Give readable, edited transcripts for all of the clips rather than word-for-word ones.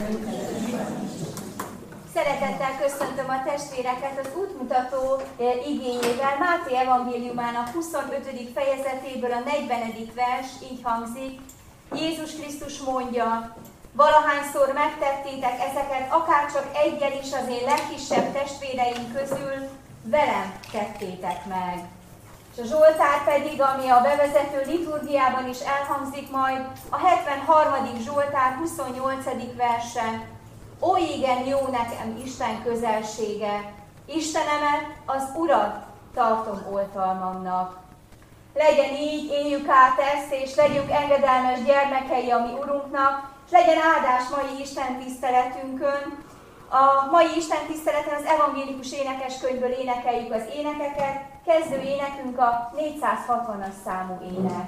Szeretettel köszöntöm a testvéreket az útmutató igéjével. Máté evangéliumának 25. fejezetéből a 40. vers így hangzik. Jézus Krisztus mondja: valahányszor megtettétek ezeket, akárcsak eggyel is az én legkisebb testvéreim közül, velem tettétek meg. És a Zsoltár pedig, ami a bevezető liturgiában is elhangzik majd, a 73. Zsoltár 28. verse. Ó, igen, jó nekem Isten közelsége, Istenemet, az Urat tartom oltalmamnak. Legyen így, éljük át ezt, és legyünk engedelmes gyermekei a mi Urunknak, és legyen áldás mai Isten tiszteletünkön. A mai Isten tiszteleten az evangélikus énekeskönyvből énekeljük az énekeket, kezdő énekünk a 460-as számú ének.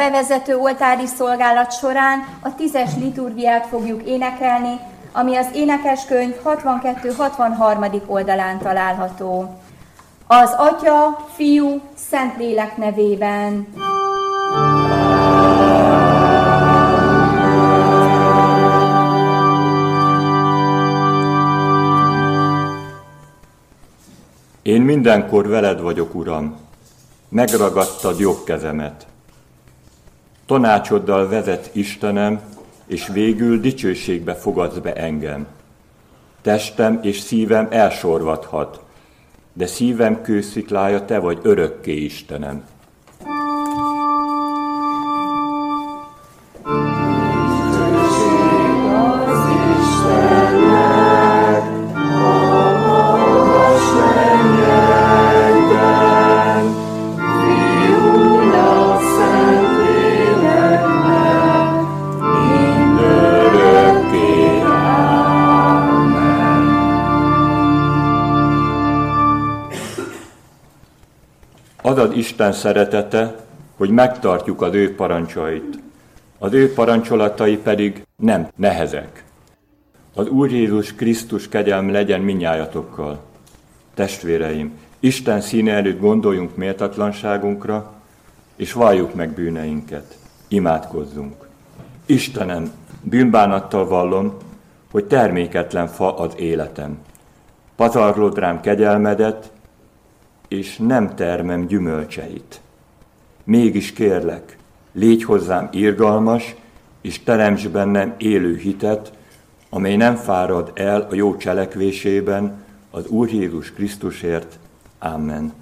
bevezető oltári szolgálat során a 10-es liturgiát fogjuk énekelni, ami az énekeskönyv 62-63. oldalán található. Az Atya, Fiú, Szentlélek nevében. Én mindenkor veled vagyok, Uram, megragadtad jobb kezemet. Tanácsoddal vezet Istenem, és végül dicsőségbe fogadsz be engem. Testem és szívem elsorvadhat, de szívem kősziklája te vagy örökké, Istenem. Adad Isten szeretete, hogy megtartjuk az ő parancsait. Az ő parancsolatai pedig nem nehezek. Az Úr Jézus Krisztus kegyelme legyen mindnyájatokkal. Testvéreim, Isten színe előtt gondoljunk méltatlanságunkra, és valljuk meg bűneinket. Imádkozzunk. Istenem, bűnbánattal vallom, hogy terméketlen fa az életem. Pazarlod rám kegyelmedet, és nem termem gyümölcseit. Mégis kérlek, légy hozzám irgalmas, és teremts bennem élő hitet, amely nem fárad el a jó cselekvésében, az Úr Jézus Krisztusért. Amen.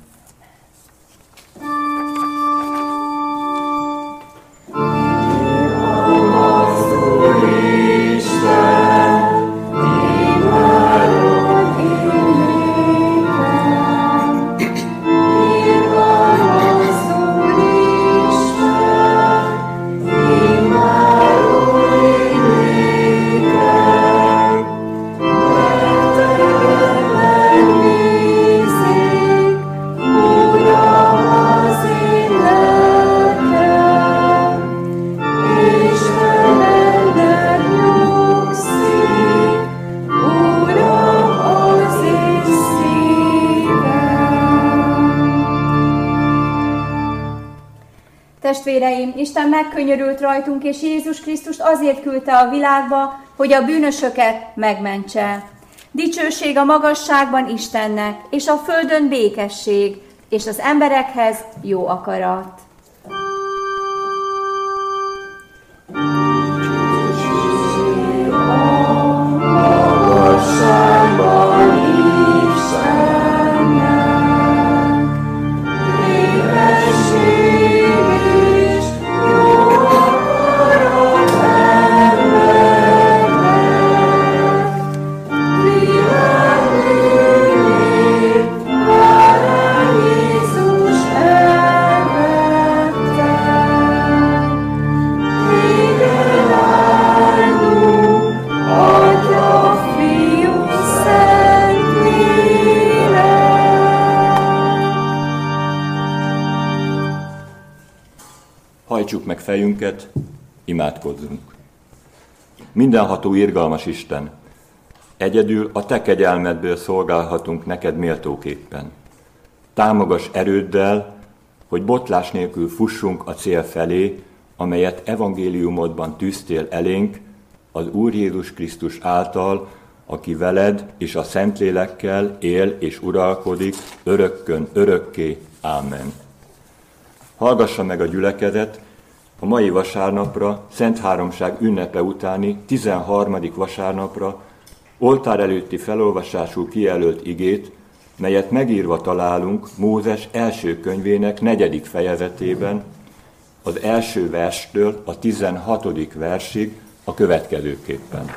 Testvéreim, Isten megkönyörült rajtunk, és Jézus Krisztust azért küldte a világba, hogy a bűnösöket megmentse. Dicsőség a magasságban Istennek, és a földön békesség, és az emberekhez jó akarat. Hajtsuk meg fejünket, imádkozzunk. Mindenható irgalmas Isten, egyedül a te kegyelmedből szolgálhatunk neked méltóképpen. Támogass erőddel, hogy botlás nélkül fussunk a cél felé, amelyet evangéliumodban tűztél elénk, az Úr Jézus Krisztus által, aki veled és a Szentlélekkel él és uralkodik örökkön örökké. Amen. Hallgassa meg a gyülekezet a mai vasárnapra, Szent Háromság ünnepe utáni 13. vasárnapra oltár előtti felolvasású kijelölt igét, melyet megírva találunk Mózes első könyvének 4. fejezetében, az első verstől a 16. versig a következőképpen.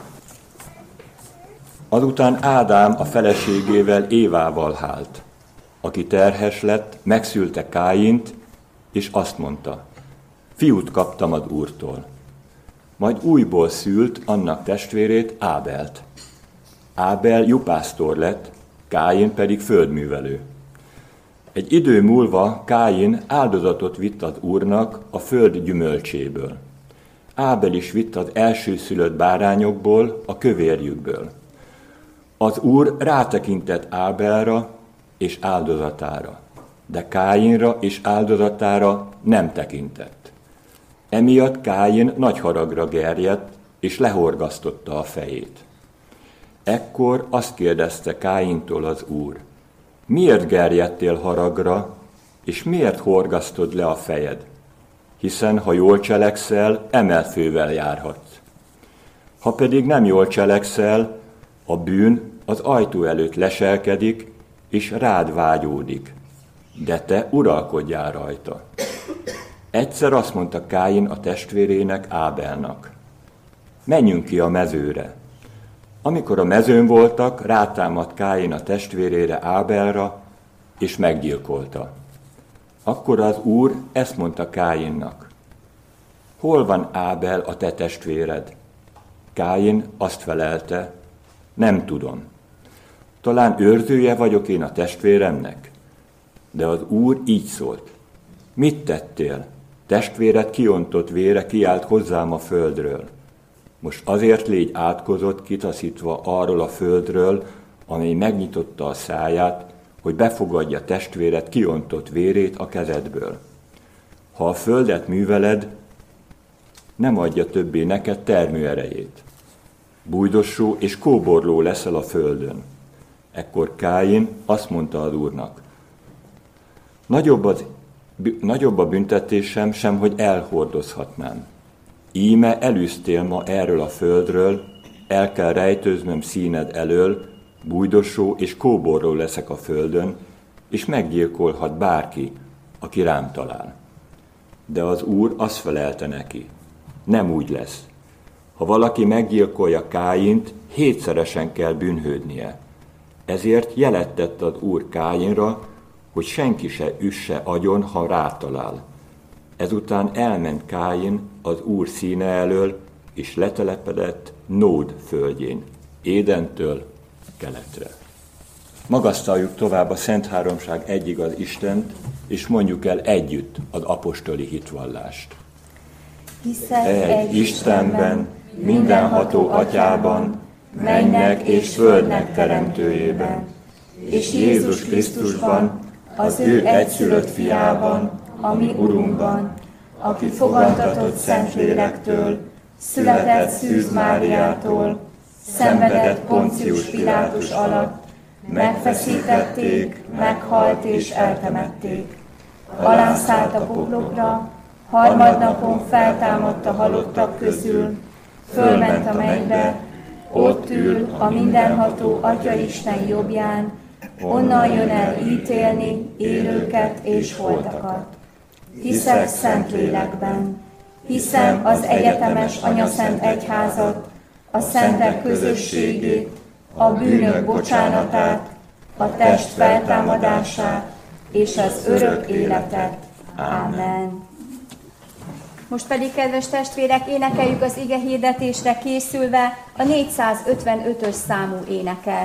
Azután Ádám a feleségével Évával hált, aki terhes lett, megszülte Káint, és azt mondta, fiút kaptam az Úrtól. Majd újból szült annak testvérét, Ábelt. Ábel juhásztor lett, Káin pedig földművelő. Egy idő múlva Káin áldozatot vitt az Úrnak a föld gyümölcséből. Ábel is vitt az elsőszülött bárányokból, a kövérjükből. Az Úr rátekintett Ábelra és áldozatára, de Káinra és áldozatára nem tekintett. Emiatt Káin nagy haragra gerjedt, és lehorgasztotta a fejét. Ekkor azt kérdezte Káintól az Úr: miért gerjedtél haragra, és miért horgasztod le a fejed? Hiszen ha jól cselekszel, emelt fővel járhatsz. Ha pedig nem jól cselekszel, a bűn az ajtó előtt leselkedik, és rád vágyódik, de te uralkodjál rajta. Egyszer azt mondta Káin a testvérének, Ábelnak: menjünk ki a mezőre. Amikor a mezőn voltak, rátámadt Káin a testvérére, Ábelra, és meggyilkolta. Akkor az Úr ezt mondta Káinnak: hol van Ábel, a te testvéred? Káin azt felelte: nem tudom. Talán őrzője vagyok én a testvéremnek? De az Úr így szólt: mit tettél? Testvéred kiontott vére kiált hozzám a földről. Most azért légy átkozott, kitaszítva arról a földről, amely megnyitotta a száját, hogy befogadja testvéred kiontott vérét a kezedből. Ha a földet műveled, nem adja többé neked termőerejét. Bújdosó és kóborló leszel a földön. Ekkor Káin azt mondta az Úrnak: nagyobb a büntetésem sem, hogy elhordozhatnám. Íme elűztél ma erről a földről, el kell rejtőznöm színed elől, bújdosó és kóborló leszek a földön, és meggyilkolhat bárki, aki rám talál. De az Úr azt felelte neki: nem úgy lesz. Ha valaki meggyilkolja Káint, 7-szeresen kell bűnhődnie. Ezért jelet tett az Úr Káinra, hogy senki se üsse agyon, ha rátalál. Ezután elment Káin az Úr színe elől, és letelepedett Nód földjén, Édentől keletre. Magasztaljuk tovább a Szent Háromság egyigaz Istent, és mondjuk el együtt az apostoli hitvallást. Hiszek egy Istenben, mindenható Atyában, mennek és földnek teremtőjében, és Jézus Krisztusban, az ő egyszülött fiában, a mi Urunkban, aki fogantatott Szentlélektől, született Szűz Máriától, szenvedett Poncius Pilátus alatt, megfeszítették, meghalt és eltemették. Alánszállt a poklokra, harmadnapon feltámadt a halottak közül, fölment a mennybe, ott ül a mindenható Atya Isten jobbján, onnan jön el ítélni élőket és holtakat. Hiszek Szentlélekben, hiszem az egyetemes Anyaszent Egyházat, a szentek közösségét, a bűnök bocsánatát, a test feltámadását és az örök életet. Ámen. Most pedig, kedves testvérek, énekeljük az ige hirdetésre készülve a 455-ös számú éneket.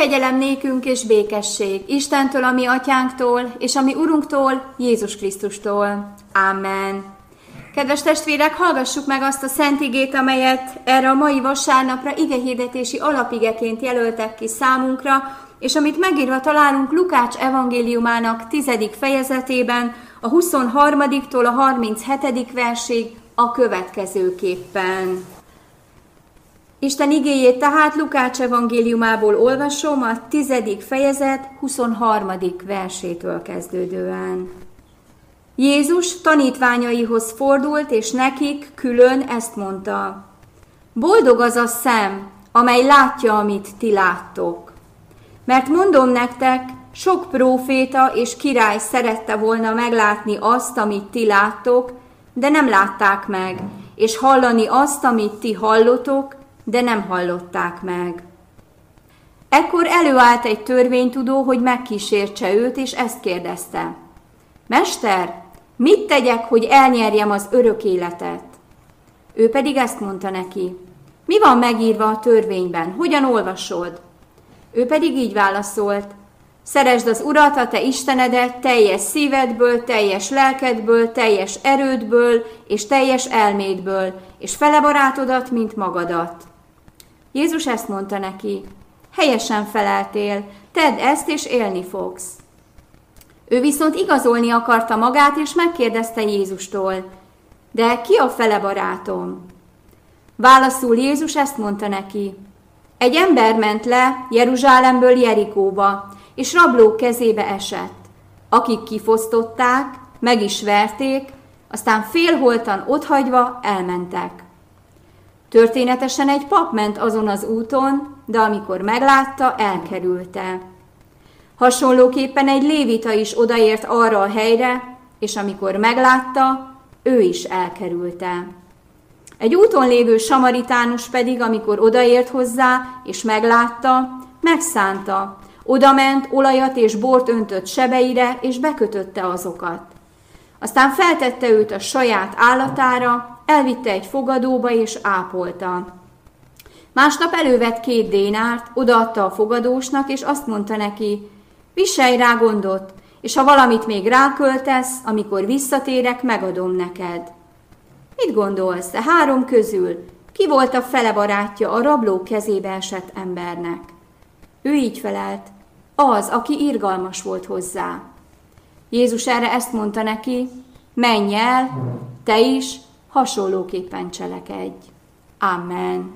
kegyelem nékünk és békesség Istentől, a mi atyánktól, és a mi Urunktól, Jézus Krisztustól. Amen. Kedves testvérek, hallgassuk meg azt a szent igét, amelyet erre a mai vasárnapra igehirdetési alapigeként jelöltek ki számunkra, és amit megírva találunk Lukács evangéliumának 10. fejezetében, a 23-tól a 37. versig a következőképpen. Isten igéjét tehát Lukács evangéliumából olvasom, a 10. fejezet 23. versétől kezdődően. Jézus tanítványaihoz fordult, és nekik külön ezt mondta: Boldog az a szem, amely látja, amit ti láttok. Mert mondom nektek, sok próféta és király szerette volna meglátni azt, amit ti láttok, de nem látták meg, és hallani azt, amit ti hallotok, de nem hallották meg. Ekkor előállt egy törvénytudó, hogy megkísértse őt, és ezt kérdezte: Mester, mit tegyek, hogy elnyerjem az örök életet? Ő pedig ezt mondta neki: Mi van megírva a törvényben? Hogyan olvasod? Ő pedig így válaszolt: Szeresd az Urat, a te Istenedet teljes szívedből, teljes lelkedből, teljes erődből és teljes elmédből, és fele barátodat, mint magadat. Jézus ezt mondta neki: Helyesen feleltél, tedd ezt, és élni fogsz. Ő viszont igazolni akarta magát, és megkérdezte Jézustól: De ki a fele barátom? Válaszul Jézus ezt mondta neki: Egy ember ment le Jeruzsálemből Jerikóba, és rablók kezébe esett, akik kifosztották, meg is verték, aztán félholtan otthagyva elmentek. Történetesen egy pap ment azon az úton, de amikor meglátta, elkerülte. Hasonlóképpen egy lévita is odaért arra a helyre, és amikor meglátta, ő is elkerülte. Egy úton lévő samaritánus pedig, amikor odaért hozzá, és meglátta, megszánta, odament, olajat és bort öntött sebeire, és bekötötte azokat. Aztán feltette őt a saját állatára, elvitte egy fogadóba, és ápolta. Másnap elővett 2 dénárt, odaadta a fogadósnak, és azt mondta neki: Viselj rá gondot, és ha valamit még ráköltesz, amikor visszatérek, megadom neked. Mit gondolsz, te 3 közül ki volt a fele barátja a rablók kezébe esett embernek? Ő így felelt: Az, aki irgalmas volt hozzá. Jézus erre ezt mondta neki: Menj el, te is hasonlóképpen cselekedj. Amen.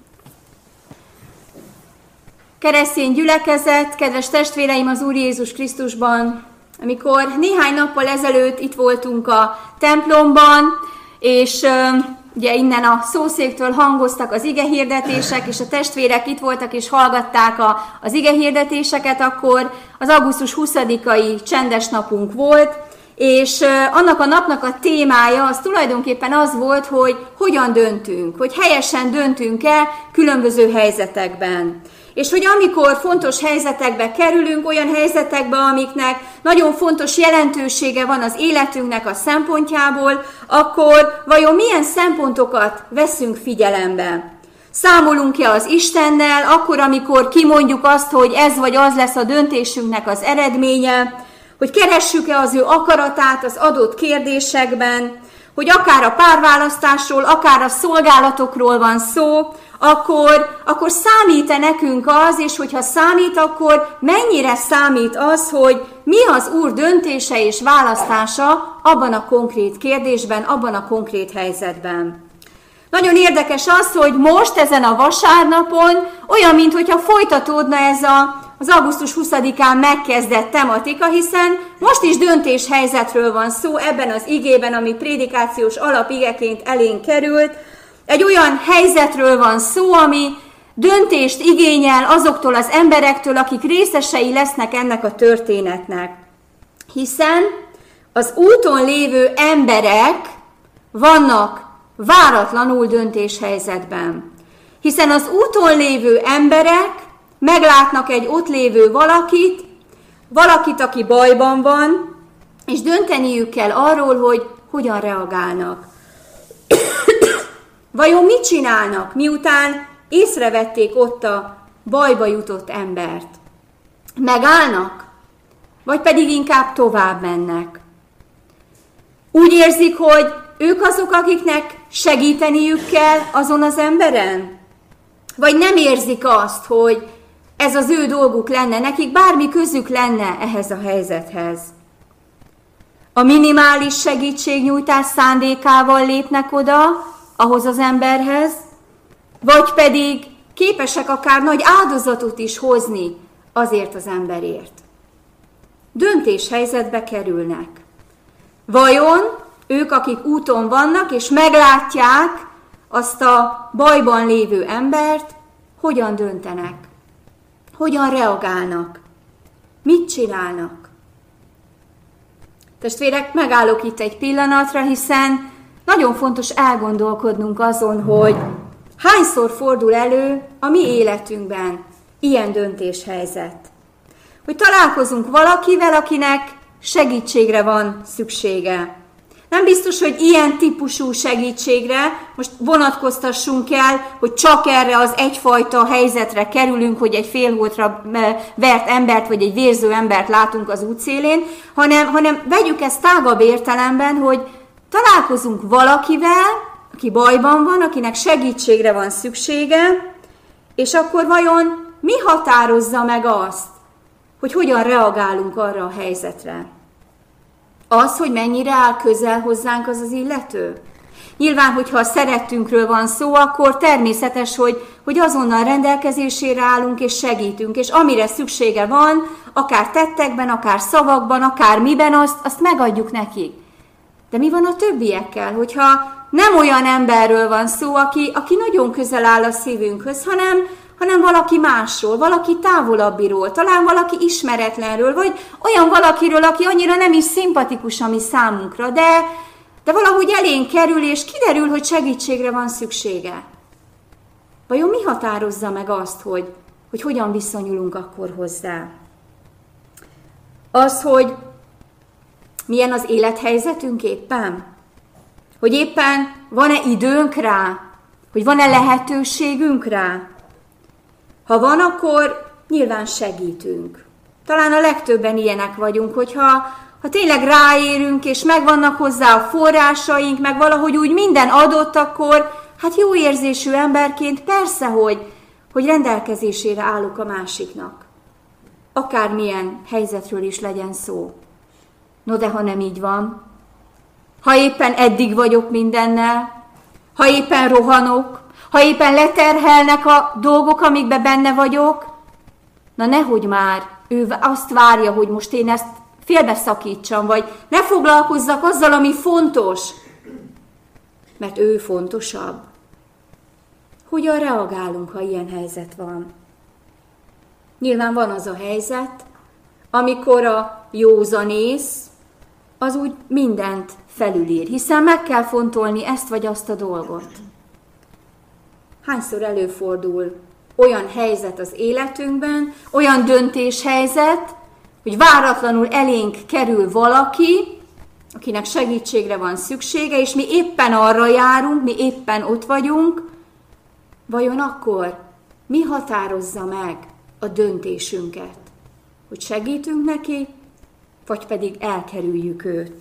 Keresztény gyülekezet, kedves testvéreim az Úr Jézus Krisztusban, amikor néhány nappal ezelőtt itt voltunk a templomban, és ugye innen a szószéktől hangoztak az igehirdetések, és a testvérek itt voltak és hallgatták az igehirdetéseket, akkor az augusztus 20-ai csendes napunk volt, és annak a napnak a témája az tulajdonképpen az volt, hogy hogyan döntünk, hogy helyesen döntünk-e különböző helyzetekben. És hogy amikor fontos helyzetekbe kerülünk, olyan helyzetekbe, amiknek nagyon fontos jelentősége van az életünknek a szempontjából, akkor vajon milyen szempontokat veszünk figyelembe? Számolunk-e az Istennel, akkor, amikor kimondjuk azt, hogy ez vagy az lesz a döntésünknek az eredménye, hogy keressük-e az ő akaratát az adott kérdésekben, hogy akár a párválasztásról, akár a szolgálatokról van szó, akkor számít-e nekünk az, és hogyha számít, akkor mennyire számít az, hogy mi az Úr döntése és választása abban a konkrét kérdésben, abban a konkrét helyzetben. Nagyon érdekes az, hogy most ezen a vasárnapon olyan, mintha folytatódna ez az augusztus 20-án megkezdett tematika, hiszen most is döntéshelyzetről van szó ebben az igében, ami prédikációs alapigeként elénk került. Egy olyan helyzetről van szó, ami döntést igényel azoktól az emberektől, akik részesei lesznek ennek a történetnek. Hiszen az úton lévő emberek vannak váratlanul döntéshelyzetben. Hiszen az úton lévő emberek meglátnak egy ott lévő valakit, aki bajban van, és dönteniük kell arról, hogy hogyan reagálnak. Vajon mit csinálnak, miután észrevették ott a bajba jutott embert? Megállnak? Vagy pedig inkább tovább mennek? Úgy érzik, hogy ők azok, akiknek segíteniük kell azon az emberen? Vagy nem érzik azt, hogy ez az ő dolguk lenne, nekik bármi közük lenne ehhez a helyzethez? A minimális segítségnyújtás szándékával lépnek oda ahhoz az emberhez, vagy pedig képesek akár nagy áldozatot is hozni azért az emberért. Döntéshelyzetbe kerülnek. Vajon ők, akik úton vannak, és meglátják azt a bajban lévő embert, hogyan döntenek? Hogyan reagálnak? Mit csinálnak? Testvérek, megállok itt egy pillanatra, hiszen nagyon fontos elgondolkodnunk azon, hogy hányszor fordul elő a mi életünkben ilyen döntéshelyzet. Hogy találkozunk valakivel, akinek segítségre van szüksége. Nem biztos, hogy ilyen típusú segítségre most vonatkoztassunk el, hogy csak erre az egyfajta helyzetre kerülünk, hogy egy félholtra vert embert, vagy egy vérző embert látunk az útszélén, hanem vegyük ezt tágabb értelemben, hogy találkozunk valakivel, aki bajban van, akinek segítségre van szüksége, és akkor vajon mi határozza meg azt, hogy hogyan reagálunk arra a helyzetre? Az, hogy mennyire áll közel hozzánk az az illető? Nyilván, hogyha a szerettünkről van szó, akkor természetes, hogy azonnal rendelkezésére állunk és segítünk, és amire szüksége van, akár tettekben, akár szavakban, akár miben, azt megadjuk nekik. De mi van a többiekkel, hogyha nem olyan emberről van szó, aki nagyon közel áll a szívünkhöz, hanem valaki másról, valaki távolabbiról, talán valaki ismeretlenről, vagy olyan valakiről, aki annyira nem is szimpatikus a mi számunkra, de valahogy elénk kerül, és kiderül, hogy segítségre van szüksége. Vajon mi határozza meg azt, hogy hogyan viszonyulunk akkor hozzá? Az, hogy milyen az élethelyzetünk éppen? Hogy éppen van-e időnk rá? Hogy van-e lehetőségünk rá? Ha van, akkor nyilván segítünk. Talán a legtöbben ilyenek vagyunk, hogyha tényleg ráérünk, és megvannak hozzá a forrásaink, meg valahogy úgy minden adott, akkor hát jó érzésű emberként persze, hogy rendelkezésére állok a másiknak. Akármilyen helyzetről is legyen szó. No de ha nem így van, ha éppen eddig vagyok mindennel, ha éppen rohanok, ha éppen leterhelnek a dolgok, amikben benne vagyok, na nehogy már ő azt várja, hogy most én ezt félbeszakítsam, vagy ne foglalkozzak azzal, ami fontos, mert ő fontosabb. Hogyan reagálunk, ha ilyen helyzet van? Nyilván van az a helyzet, amikor a józanész az úgy mindent felülír, hiszen meg kell fontolni ezt vagy azt a dolgot. Hányszor előfordul olyan helyzet az életünkben, olyan döntéshelyzet, hogy váratlanul elénk kerül valaki, akinek segítségre van szüksége, és mi éppen arra járunk, mi éppen ott vagyunk, vajon akkor mi határozza meg a döntésünket? Hogy segítünk neki, vagy pedig elkerüljük őt?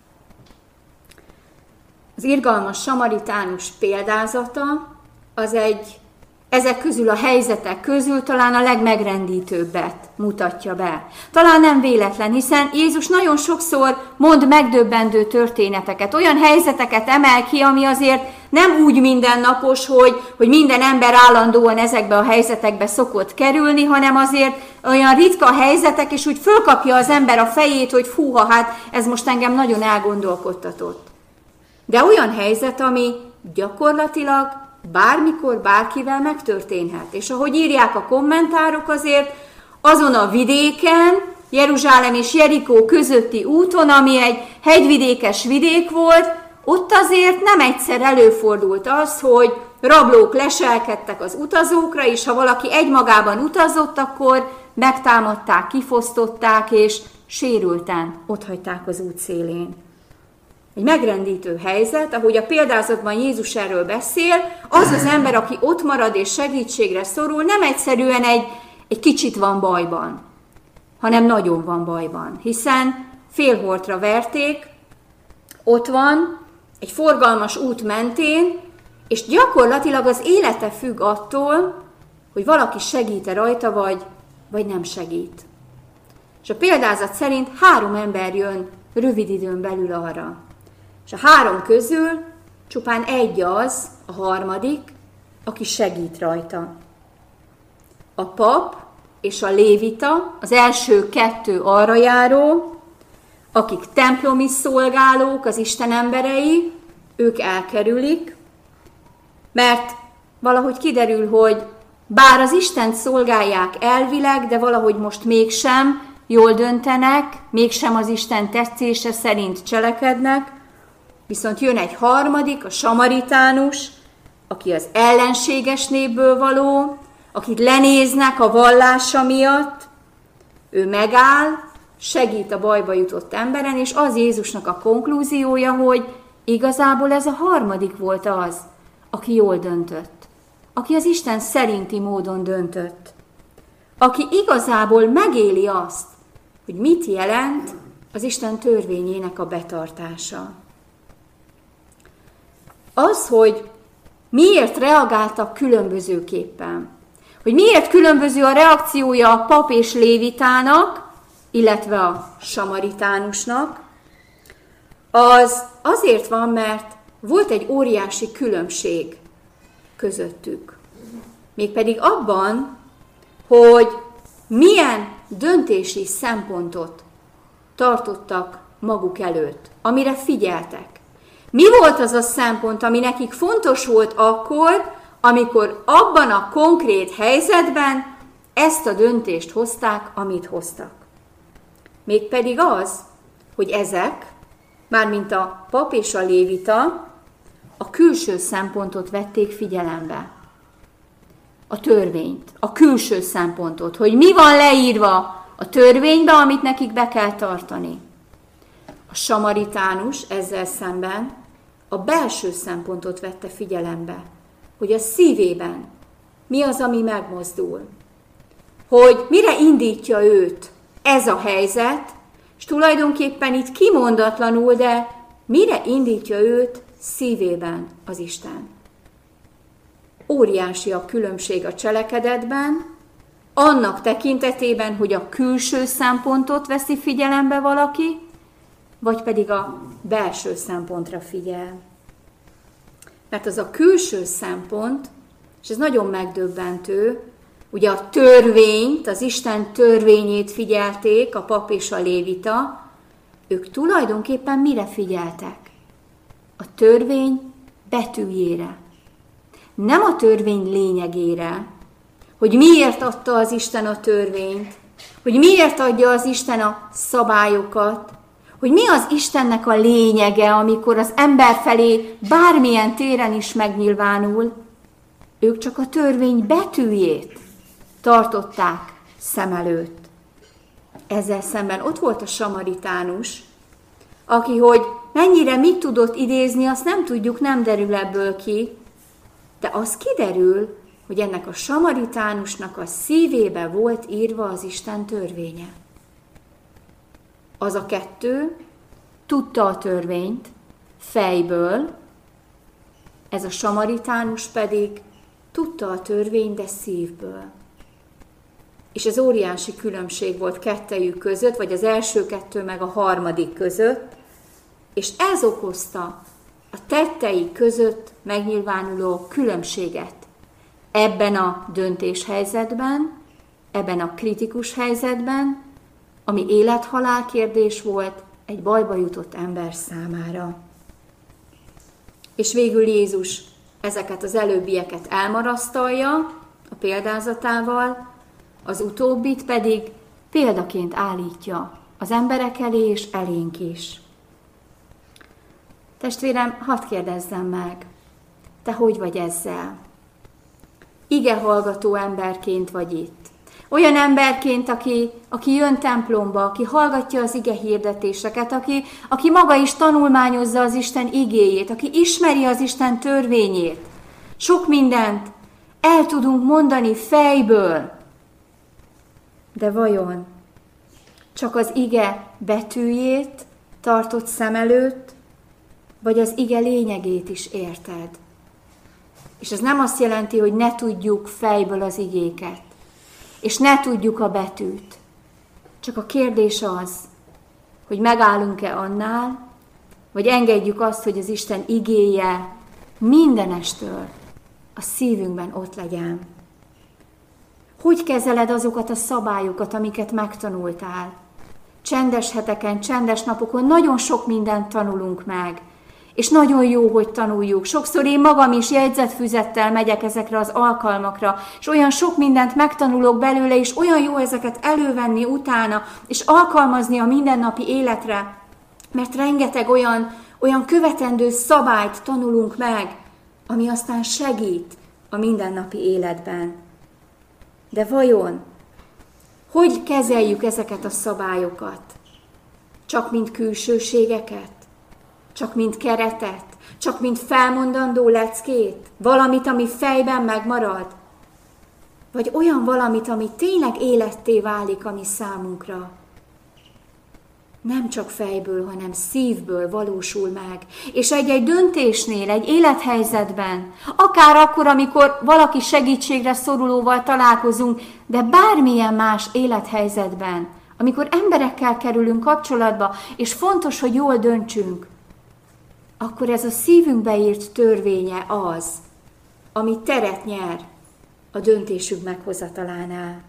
Az irgalmas samaritánus példázata az ezek közül a helyzetek közül talán a legmegrendítőbbet mutatja be. Talán nem véletlen, hiszen Jézus nagyon sokszor mond megdöbbentő történeteket, olyan helyzeteket emel ki, ami azért nem úgy mindennapos, hogy minden ember állandóan ezekbe a helyzetekbe szokott kerülni, hanem azért olyan ritka helyzetek, és úgy fölkapja az ember a fejét, hogy fúha, hát ez most engem nagyon elgondolkodtatott. De olyan helyzet, ami gyakorlatilag bármikor, bárkivel megtörténhet. És ahogy írják a kommentárok, azért azon a vidéken, Jeruzsálem és Jerikó közötti úton, ami egy hegyvidékes vidék volt, ott azért nem egyszer előfordult az, hogy rablók leselkedtek az utazókra, és ha valaki egymagában utazott, akkor megtámadták, kifosztották, és sérülten otthagyták az út szélén. Egy megrendítő helyzet, ahogy a példázatban Jézus erről beszél, az az ember, aki ott marad és segítségre szorul, nem egyszerűen egy kicsit van bajban. hanem nagyon van bajban, hiszen félholtra verték, ott van egy forgalmas út mentén, és gyakorlatilag az élete függ attól, hogy valaki segít-e rajta, vagy nem segít. És a példázat szerint 3 ember jön rövid időn belül arra. És a 3 közül csupán egy az, a harmadik, aki segít rajta. A pap és a lévita, az első 2 arra járó, akik templomi szolgálók, az Isten emberei, ők elkerülik, mert valahogy kiderül, hogy bár az Istent szolgálják elvileg, de valahogy most mégsem jól döntenek, mégsem az Isten tetszése szerint cselekednek, viszont jön egy harmadik, a samaritánus, aki az ellenséges népből való, akit lenéznek a vallása miatt, ő megáll, segít a bajba jutott emberen, és az Jézusnak a konklúziója, hogy igazából ez a harmadik volt az, aki jól döntött, aki az Isten szerinti módon döntött, aki igazából megéli azt, hogy mit jelent az Isten törvényének a betartása. Az, hogy miért reagáltak különbözőképpen, hogy miért különböző a reakciója a pap és lévitának, illetve a samaritánusnak, az azért van, mert volt egy óriási különbség közöttük. Mégpedig abban, hogy milyen döntési szempontot tartottak maguk előtt, amire figyeltek. Mi volt az a szempont, ami nekik fontos volt akkor, amikor abban a konkrét helyzetben ezt a döntést hozták, amit hoztak. Mégpedig az, hogy ezek, mármint a pap és a lévita, a külső szempontot vették figyelembe. A törvényt, a külső szempontot, hogy mi van leírva a törvénybe, amit nekik be kell tartani. A samaritánus ezzel szemben a belső szempontot vette figyelembe, hogy a szívében mi az, ami megmozdul, hogy mire indítja őt ez a helyzet, és tulajdonképpen itt kimondatlanul, de mire indítja őt szívében az Isten. Óriási a különbség a cselekedetben, annak tekintetében, hogy a külső szempontot veszi figyelembe valaki, vagy pedig a belső szempontra figyel. Mert az a külső szempont, és ez nagyon megdöbbentő, ugye a törvényt, az Isten törvényét figyelték, a pap és a lévita, ők tulajdonképpen mire figyeltek? A törvény betűjére. Nem a törvény lényegére, hogy miért adta az Isten a törvényt, hogy miért adja az Isten a szabályokat, hogy mi az Istennek a lényege, amikor az ember felé bármilyen téren is megnyilvánul, ők csak a törvény betűjét tartották szem előtt. Ezzel szemben ott volt a samaritánus, aki, hogy mennyire mit tudott idézni, azt nem tudjuk, nem derül ebből ki, de az kiderül, hogy ennek a samaritánusnak a szívébe volt írva az Isten törvénye. Az a 2 tudta a törvényt fejből, ez a samaritánus pedig tudta a törvényt, de szívből. És ez óriási különbség volt kettejük között, vagy az első 2 meg a harmadik között, és ez okozta a tettei között megnyilvánuló különbséget ebben a döntéshelyzetben, ebben a kritikus helyzetben, ami élet-halál kérdés volt egy bajba jutott ember számára. És végül Jézus ezeket az előbbieket elmarasztalja a példázatával, az utóbbit pedig példaként állítja az emberek elé és elénk is. Testvérem, hadd kérdezzem meg, te hogy vagy ezzel? Igehallgató emberként vagy itt. Olyan emberként, aki jön templomba, aki hallgatja az ige hirdetéseket, aki maga is tanulmányozza az Isten igéjét, aki ismeri az Isten törvényét. Sok mindent el tudunk mondani fejből. De vajon Csak az ige betűjét tartott szem előtt, vagy az ige lényegét is érted? És ez nem azt jelenti, hogy ne tudjuk fejből az igéket, és ne tudjuk a betűt. Csak a kérdés az, hogy megállunk-e annál, vagy engedjük azt, hogy az Isten igéje mindenestől a szívünkben ott legyen. Hogy kezeled azokat a szabályokat, amiket megtanultál? Csendes heteken, csendes napokon nagyon sok mindent tanulunk meg, és nagyon jó, hogy tanuljuk. Sokszor én magam is jegyzetfüzettel megyek ezekre az alkalmakra, és olyan sok mindent megtanulok belőle, és olyan jó ezeket elővenni utána, és alkalmazni a mindennapi életre, mert rengeteg olyan követendő szabályt tanulunk meg, ami aztán segít a mindennapi életben. De vajon, hogy kezeljük ezeket a szabályokat? Csak mint külsőségeket? Csak mint keretet? Csak mint felmondandó leckét? Valamit, ami fejben megmarad? Vagy olyan valamit, ami tényleg életté válik a mi számunkra? Nem csak fejből, hanem szívből valósul meg. És egy döntésnél, egy élethelyzetben, akár akkor, amikor valaki segítségre szorulóval találkozunk, de bármilyen más élethelyzetben, amikor emberekkel kerülünk kapcsolatba, és fontos, hogy jól döntsünk, akkor ez a szívünkbe írt törvénye az, ami teret nyer a döntésünk meghozatalánál.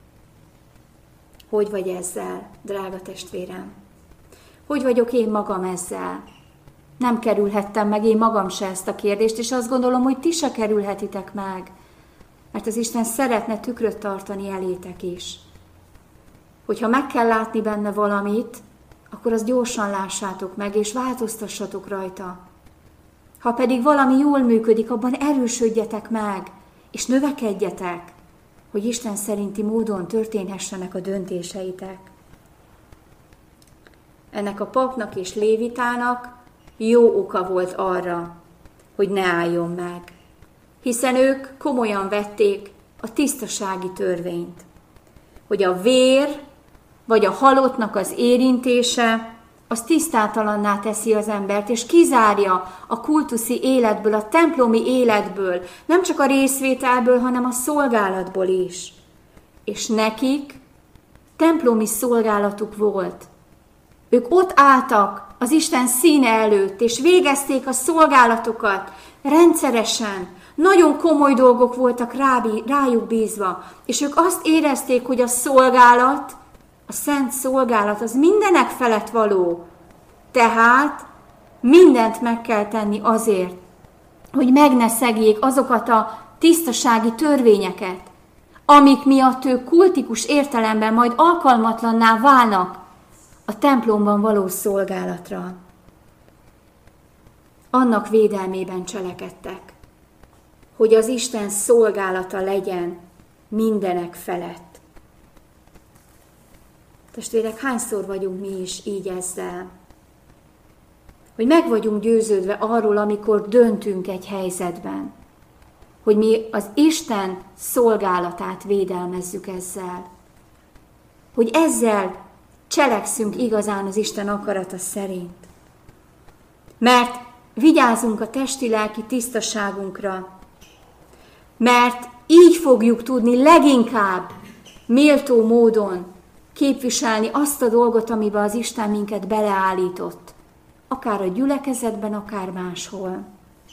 Hogy vagy ezzel, drága testvérem? Hogy vagyok én magam ezzel? Nem kerülhettem meg én magam se ezt a kérdést, és azt gondolom, hogy ti se kerülhetitek meg, mert az Isten szeretne tükröt tartani elétek is. Hogyha meg kell látni benne valamit, akkor azt gyorsan lássátok meg, és változtassatok rajta. Ha pedig valami jól működik, abban erősödjetek meg, és növekedjetek, hogy Isten szerinti módon történhessenek a döntéseitek. Ennek a papnak és lévitának jó oka volt arra, hogy ne álljon meg, hiszen ők komolyan vették a tisztasági törvényt, hogy a vér vagy a halottnak az érintése, az tisztátalanná teszi az embert, és kizárja a kultuszi életből, a templomi életből, nem csak a részvételből, hanem a szolgálatból is. És nekik templomi szolgálatuk volt. Ők ott álltak az Isten színe előtt, és végezték a szolgálatokat rendszeresen. Nagyon komoly dolgok voltak rájuk bízva, és ők azt érezték, hogy a szolgálat, a szent szolgálat, az mindenek felett való. Tehát mindent meg kell tenni azért, hogy meg ne szegjék azokat a tisztasági törvényeket, amik miatt ők kultikus értelemben majd alkalmatlanná válnak a templomban való szolgálatra. Annak védelmében cselekedtek, hogy az Isten szolgálata legyen mindenek felett. Testvérek, hányszor vagyunk mi is így ezzel? Hogy meg vagyunk győződve arról, amikor döntünk egy helyzetben, hogy mi az Isten szolgálatát védelmezzük ezzel. Hogy ezzel cselekszünk igazán az Isten akarata szerint. Mert vigyázunk a testi-lelki tisztaságunkra, mert így fogjuk tudni leginkább méltó módon képviselni azt a dolgot, amiben az Isten minket beleállított, akár a gyülekezetben, akár máshol.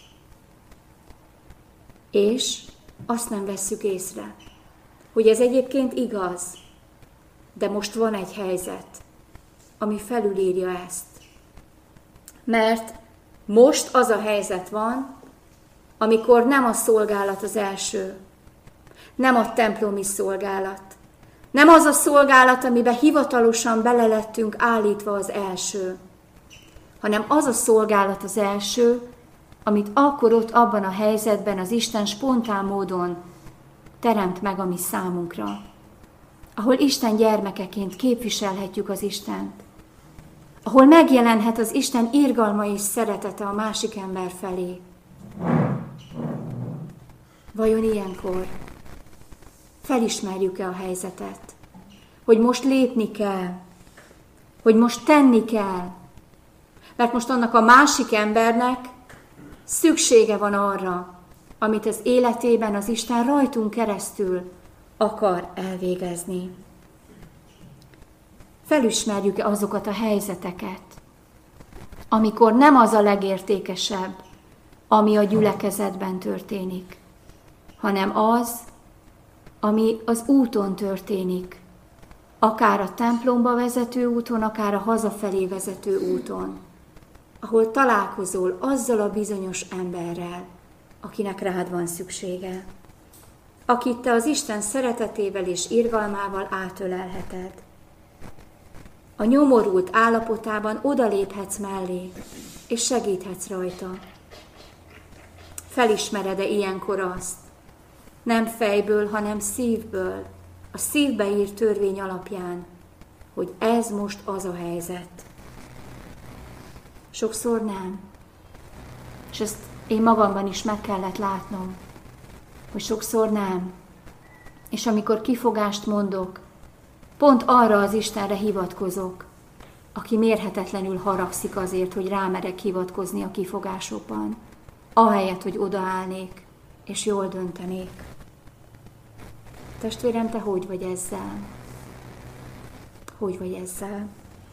És azt nem vesszük észre, hogy ez egyébként igaz, de most van egy helyzet, ami felülírja ezt. Mert most az a helyzet van, amikor nem a szolgálat az első, nem a templomi szolgálat, nem az a szolgálat, amiben hivatalosan bele lettünk állítva az első, hanem az a szolgálat az első, amit akkor ott abban a helyzetben az Isten spontán módon teremt meg a mi számunkra, ahol Isten gyermekeként képviselhetjük az Istent, ahol megjelenhet az Isten irgalma és szeretete a másik ember felé. Vajon ilyenkor felismerjük-e a helyzetet, hogy most lépni kell, hogy most tenni kell. Mert most annak a másik embernek szüksége van arra, amit az életében az Isten rajtunk keresztül akar elvégezni. Felismerjük azokat a helyzeteket, amikor nem az a legértékesebb, ami a gyülekezetben történik, hanem az, ami az úton történik, akár a templomba vezető úton, akár a hazafelé vezető úton, ahol találkozol azzal a bizonyos emberrel, akinek rád van szüksége, akit te az Isten szeretetével és irgalmával átölelheted. A nyomorult állapotában odaléphetsz mellé, és segíthetsz rajta. Felismered-e ilyenkor azt, nem fejből, hanem szívből, a szívbe írt törvény alapján, hogy ez most az a helyzet? Sokszor nem. És ezt én magamban is meg kellett látnom, hogy sokszor nem. És amikor kifogást mondok, pont arra az Istenre hivatkozok, aki mérhetetlenül haragszik azért, hogy rámerek hivatkozni a kifogásokban, ahelyett, hogy odaállnék, és jól döntenék. Testvérem, te hogy vagy ezzel? Hogy vagy ezzel?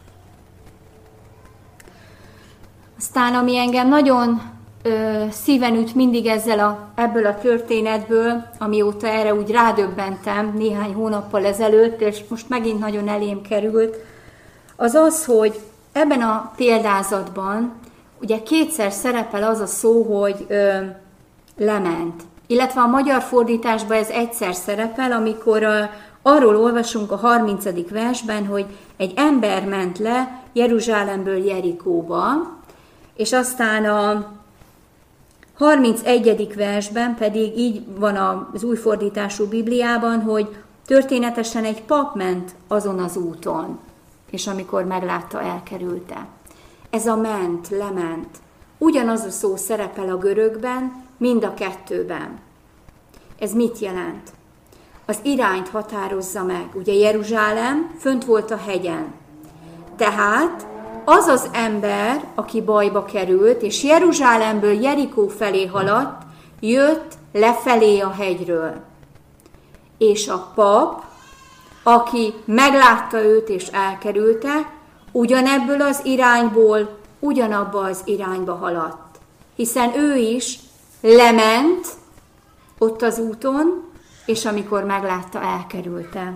Aztán, ami engem nagyon szíven üt mindig ebből a történetből, amióta erre úgy rádöbbentem néhány hónappal ezelőtt, és most megint nagyon elém került, az az, hogy ebben a példázatban ugye kétszer szerepel az a szó, hogy lement. Illetve a magyar fordításban ez egyszer szerepel, amikor arról olvasunk a 30. versben, hogy egy ember ment le Jeruzsálemből Jerikóba, és aztán a 31. versben pedig így van az új fordítású Bibliában, hogy történetesen egy pap ment azon az úton, és amikor meglátta, elkerülte. Ez a ment, lement. Ugyanaz a szó szerepel a görögben, mind a kettőben. Ez mit jelent? Az irányt határozza meg. Ugye Jeruzsálem fönt volt a hegyen. Tehát az az ember, aki bajba került, és Jeruzsálemből Jerikó felé haladt, jött lefelé a hegyről. És a pap, aki meglátta őt és elkerülte, ugyanebből az irányból, ugyanabba az irányba haladt. Hiszen ő is lement ott az úton, és amikor meglátta, elkerülte.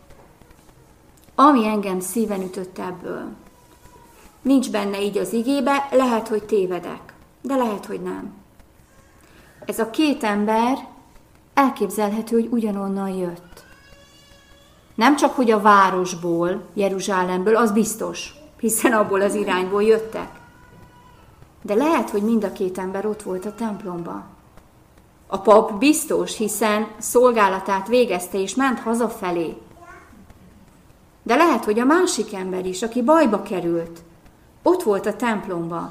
Ami engem szíven ütött ebből. Nincs benne így az igébe, lehet, hogy tévedek, de lehet, hogy nem. Ez a két ember elképzelhető, hogy ugyanonnan jött. Nem csak, hogy a városból, Jeruzsálemből, az biztos, hiszen abból az irányból jöttek. De lehet, hogy mind a két ember ott volt a templomban. A pap biztos, hiszen szolgálatát végezte és ment hazafelé. De lehet, hogy a másik ember is, aki bajba került, ott volt a templomban.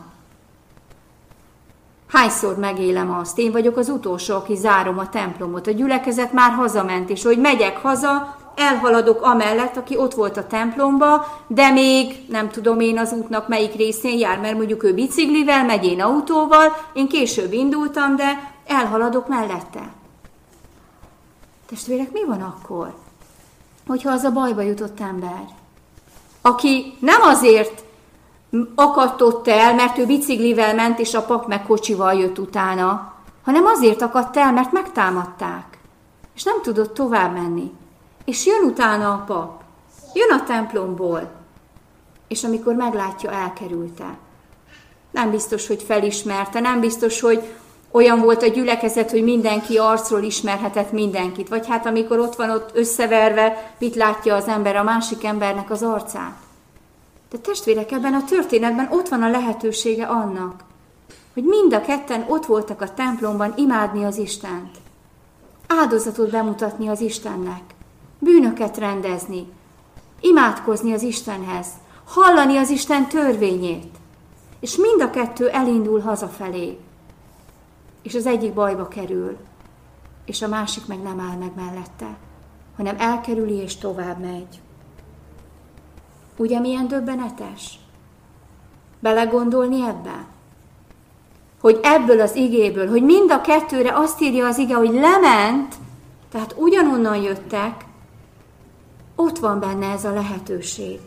Hányszor megélem azt? Én vagyok az utolsó, aki zárom a templomot. A gyülekezet már hazament, és hogy megyek haza, elhaladok amellett, aki ott volt a templomba, de még nem tudom én az útnak melyik részén jár, mert mondjuk ő biciklivel, megy én autóval, én később indultam, de elhaladok mellette. Testvérek, mi van akkor, hogyha az a bajba jutott ember, aki nem azért akadt ott el, mert ő biciklivel ment, és a pap meg kocsival jött utána, hanem azért akadt el, mert megtámadták, és nem tudott tovább menni. És jön utána a pap, jön a templomból, és amikor meglátja, elkerülte. Nem biztos, hogy felismerte, nem biztos, hogy olyan volt a gyülekezet, hogy mindenki arcról ismerhetett mindenkit. Vagy hát amikor ott van ott összeverve, mit látja az ember a másik embernek az arcát. De testvérek, ebben a történetben ott van a lehetősége annak, hogy mind a ketten ott voltak a templomban imádni az Istent. Áldozatot bemutatni az Istennek. Bűnöket rendezni. Imádkozni az Istenhez. Hallani az Isten törvényét. És mind a kettő elindul hazafelé. És az egyik bajba kerül, és a másik meg nem áll meg mellette, hanem elkerüli és tovább megy. Ugye milyen döbbenetes? Belegondolni ebbe? Hogy ebből az igéből, hogy mind a kettőre azt írja az ige, hogy lement, tehát ugyanonnan jöttek, ott van benne ez a lehetőség.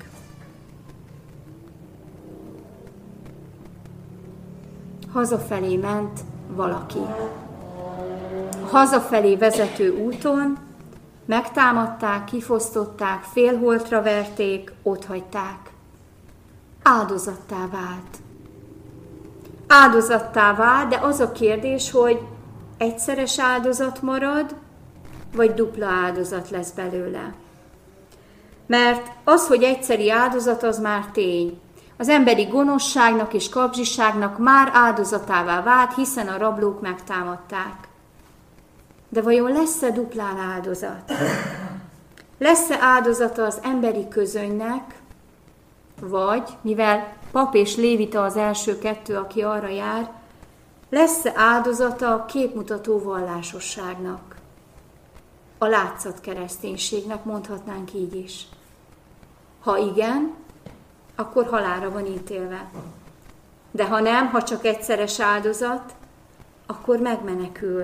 Hazafelé ment valaki. A hazafelé vezető úton megtámadták, kifosztották, félholtra verték, otthagyták. Áldozattá vált. Áldozattá vált, de az a kérdés, hogy egyszeres áldozat marad, vagy dupla áldozat lesz belőle. Mert az, hogy egyszeri áldozat, az már tény. Az emberi gonoszságnak és kapzsiságnak már áldozatává vált, hiszen a rablók megtámadták. De vajon lesz-e duplán áldozat? Lesz-e áldozata az emberi közönynek, vagy, mivel pap és lévita az első kettő, aki arra jár, lesz-e áldozata a képmutató vallásosságnak? A látszat kereszténységnek mondhatnánk így is. Ha igen, akkor halálra van ítélve. De ha nem, ha csak egyszeres áldozat, akkor megmenekül.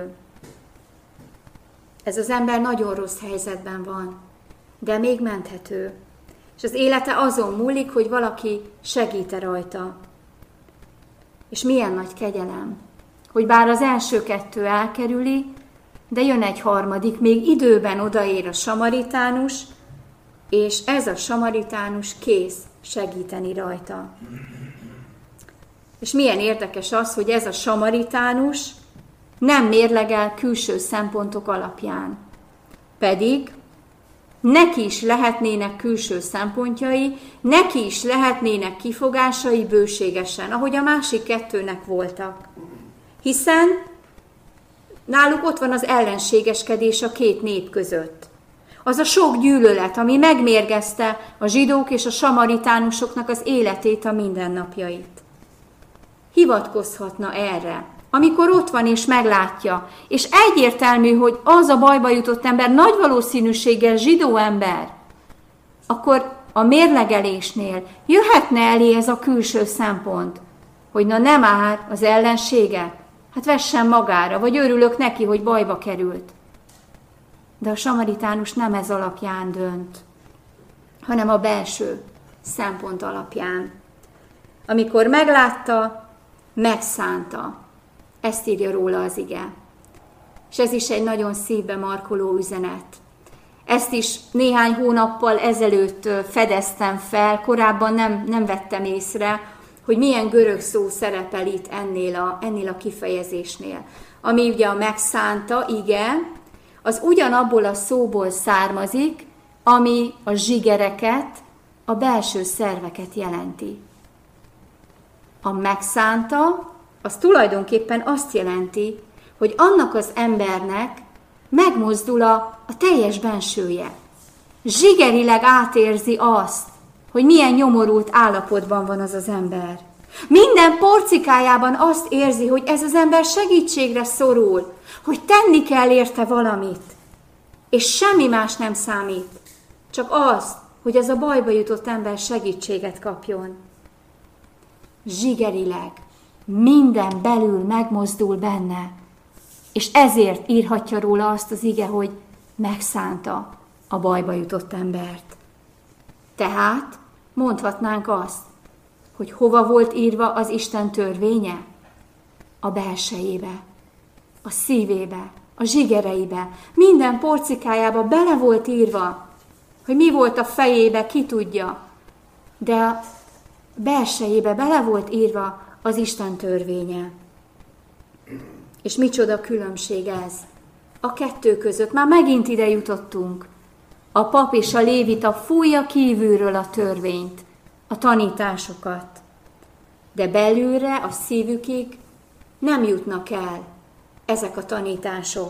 Ez az ember nagyon rossz helyzetben van, de még menthető. És az élete azon múlik, hogy valaki segít-e rajta. És milyen nagy kegyelem, hogy bár az első kettő elkerüli, de jön egy harmadik, még időben odaér a samaritánus, és ez a samaritánus kész segíteni rajta. És milyen érdekes az, hogy ez a samaritánus nem mérlegel külső szempontok alapján. Pedig neki is lehetnének külső szempontjai, neki is lehetnének kifogásai bőségesen, ahogy a másik kettőnek voltak. Hiszen náluk ott van az ellenségeskedés a két nép között. Az a sok gyűlölet, ami megmérgezte a zsidók és a samaritánusoknak az életét, a mindennapjait. Hivatkozhatna erre, amikor ott van és meglátja, és egyértelmű, hogy az a bajba jutott ember nagy valószínűséggel zsidó ember, akkor a mérlegelésnél jöhetne elé ez a külső szempont, hogy na nem áll az ellensége, hát vessen magára, vagy örülök neki, hogy bajba került. De a samaritánus nem ez alapján dönt, hanem a belső szempont alapján. Amikor meglátta, megszánta. Ezt írja róla az ige. És ez is egy nagyon szívbe markoló üzenet. Ezt is néhány hónappal ezelőtt fedeztem fel, korábban nem vettem észre, hogy milyen görög szó szerepel itt ennél a kifejezésnél. Ami ugye a megszánta, ige, az ugyanabból a szóból származik, ami a zsigereket, a belső szerveket jelenti. A megszánta, az tulajdonképpen azt jelenti, hogy annak az embernek megmozdul a teljes bensője. Zsigerileg átérzi azt, hogy milyen nyomorult állapotban van az az ember. Minden porcikájában azt érzi, hogy ez az ember segítségre szorul, hogy tenni kell érte valamit. És semmi más nem számít, csak az, hogy ez a bajba jutott ember segítséget kapjon. Zsigerileg minden belül megmozdul benne, és ezért írhatja róla azt az ige, hogy megszánta a bajba jutott embert. Tehát mondhatnánk azt, hogy hova volt írva az Isten törvénye? A belsejébe, a szívébe, a zsigereibe, minden porcikájába bele volt írva, hogy mi volt a fejébe, ki tudja, de a belsejébe bele volt írva az Isten törvénye. És micsoda különbség ez a kettő között. Már megint ide jutottunk. A pap és a lévita fújja kívülről a törvényt, a tanításokat, de belülre, a szívükig nem jutnak el ezek a tanítások.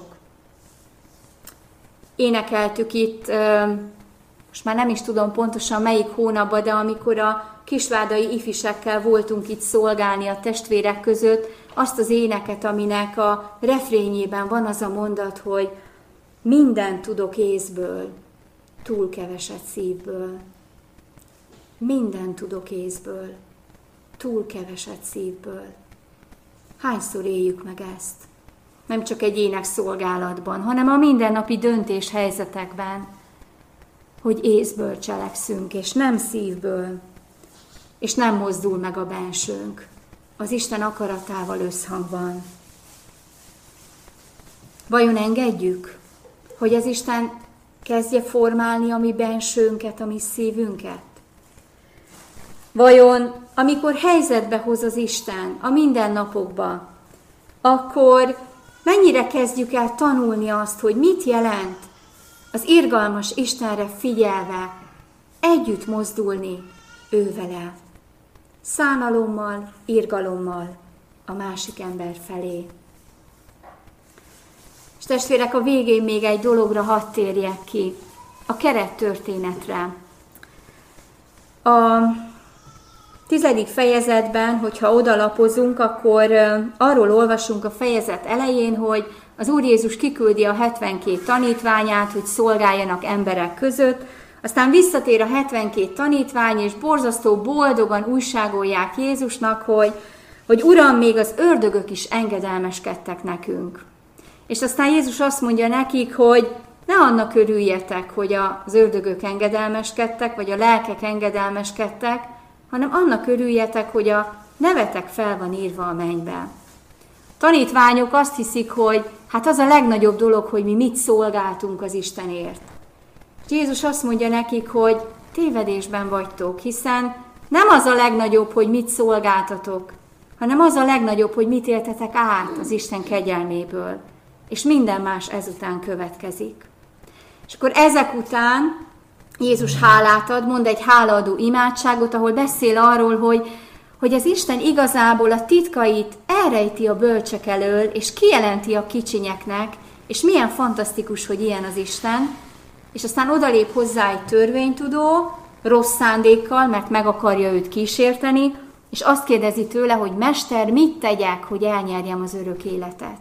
Énekeltük itt, most már nem is tudom pontosan melyik hónapban, de amikor a kisvádai ifisekkel voltunk itt szolgálni a testvérek között, azt az éneket, aminek a refrényében van az a mondat, hogy mindent tudok észből, túl keveset szívből. Mindent tudok észből, túl keveset szívből. Hányszor éljük meg ezt? Nem csak egy énekszolgálatban, hanem a mindennapi döntéshelyzetekben, hogy észből cselekszünk, és nem szívből, és nem mozdul meg a bensőnk az Isten akaratával összhangban. Vajon engedjük, hogy az Isten kezdje formálni a mi bensőnket, a mi szívünket? Vajon, amikor helyzetbe hoz az Isten a mindennapokba, akkor mennyire kezdjük el tanulni azt, hogy mit jelent az irgalmas Istenre figyelve együtt mozdulni ő vele, szánalommal, irgalommal a másik ember felé. És testvérek, a végén még egy dologra hadd térjek ki, a kerettörténetre. A 10. fejezetben, hogyha odalapozunk, akkor arról olvasunk a fejezet elején, hogy az Úr Jézus kiküldi a 72 tanítványát, hogy szolgáljanak emberek között, aztán visszatér a 72 tanítvány, és borzasztó boldogan újságolják Jézusnak, hogy Uram, még az ördögök is engedelmeskedtek nekünk. És aztán Jézus azt mondja nekik, hogy ne annak örüljetek, hogy az ördögök engedelmeskedtek, vagy a lelkek engedelmeskedtek, hanem annak örüljetek, hogy a nevetek fel van írva a mennybe. Tanítványok azt hiszik, hogy hát az a legnagyobb dolog, hogy mi mit szolgáltunk az Istenért. Jézus azt mondja nekik, hogy tévedésben vagytok, hiszen nem az a legnagyobb, hogy mit szolgáltatok, hanem az a legnagyobb, hogy mit éltetek át az Isten kegyelméből, és minden más ezután következik. És akkor ezek után Jézus hálát ad, mond egy hálaadó imádságot, ahol beszél arról, hogy az Isten igazából a titkait elrejti a bölcsek elől, és kijelenti a kicsinyeknek, és milyen fantasztikus, hogy ilyen az Isten, és aztán odalép hozzá egy törvénytudó, rossz szándékkal, mert meg akarja őt kísérteni, és azt kérdezi tőle, hogy Mester, mit tegyek, hogy elnyerjem az örök életet?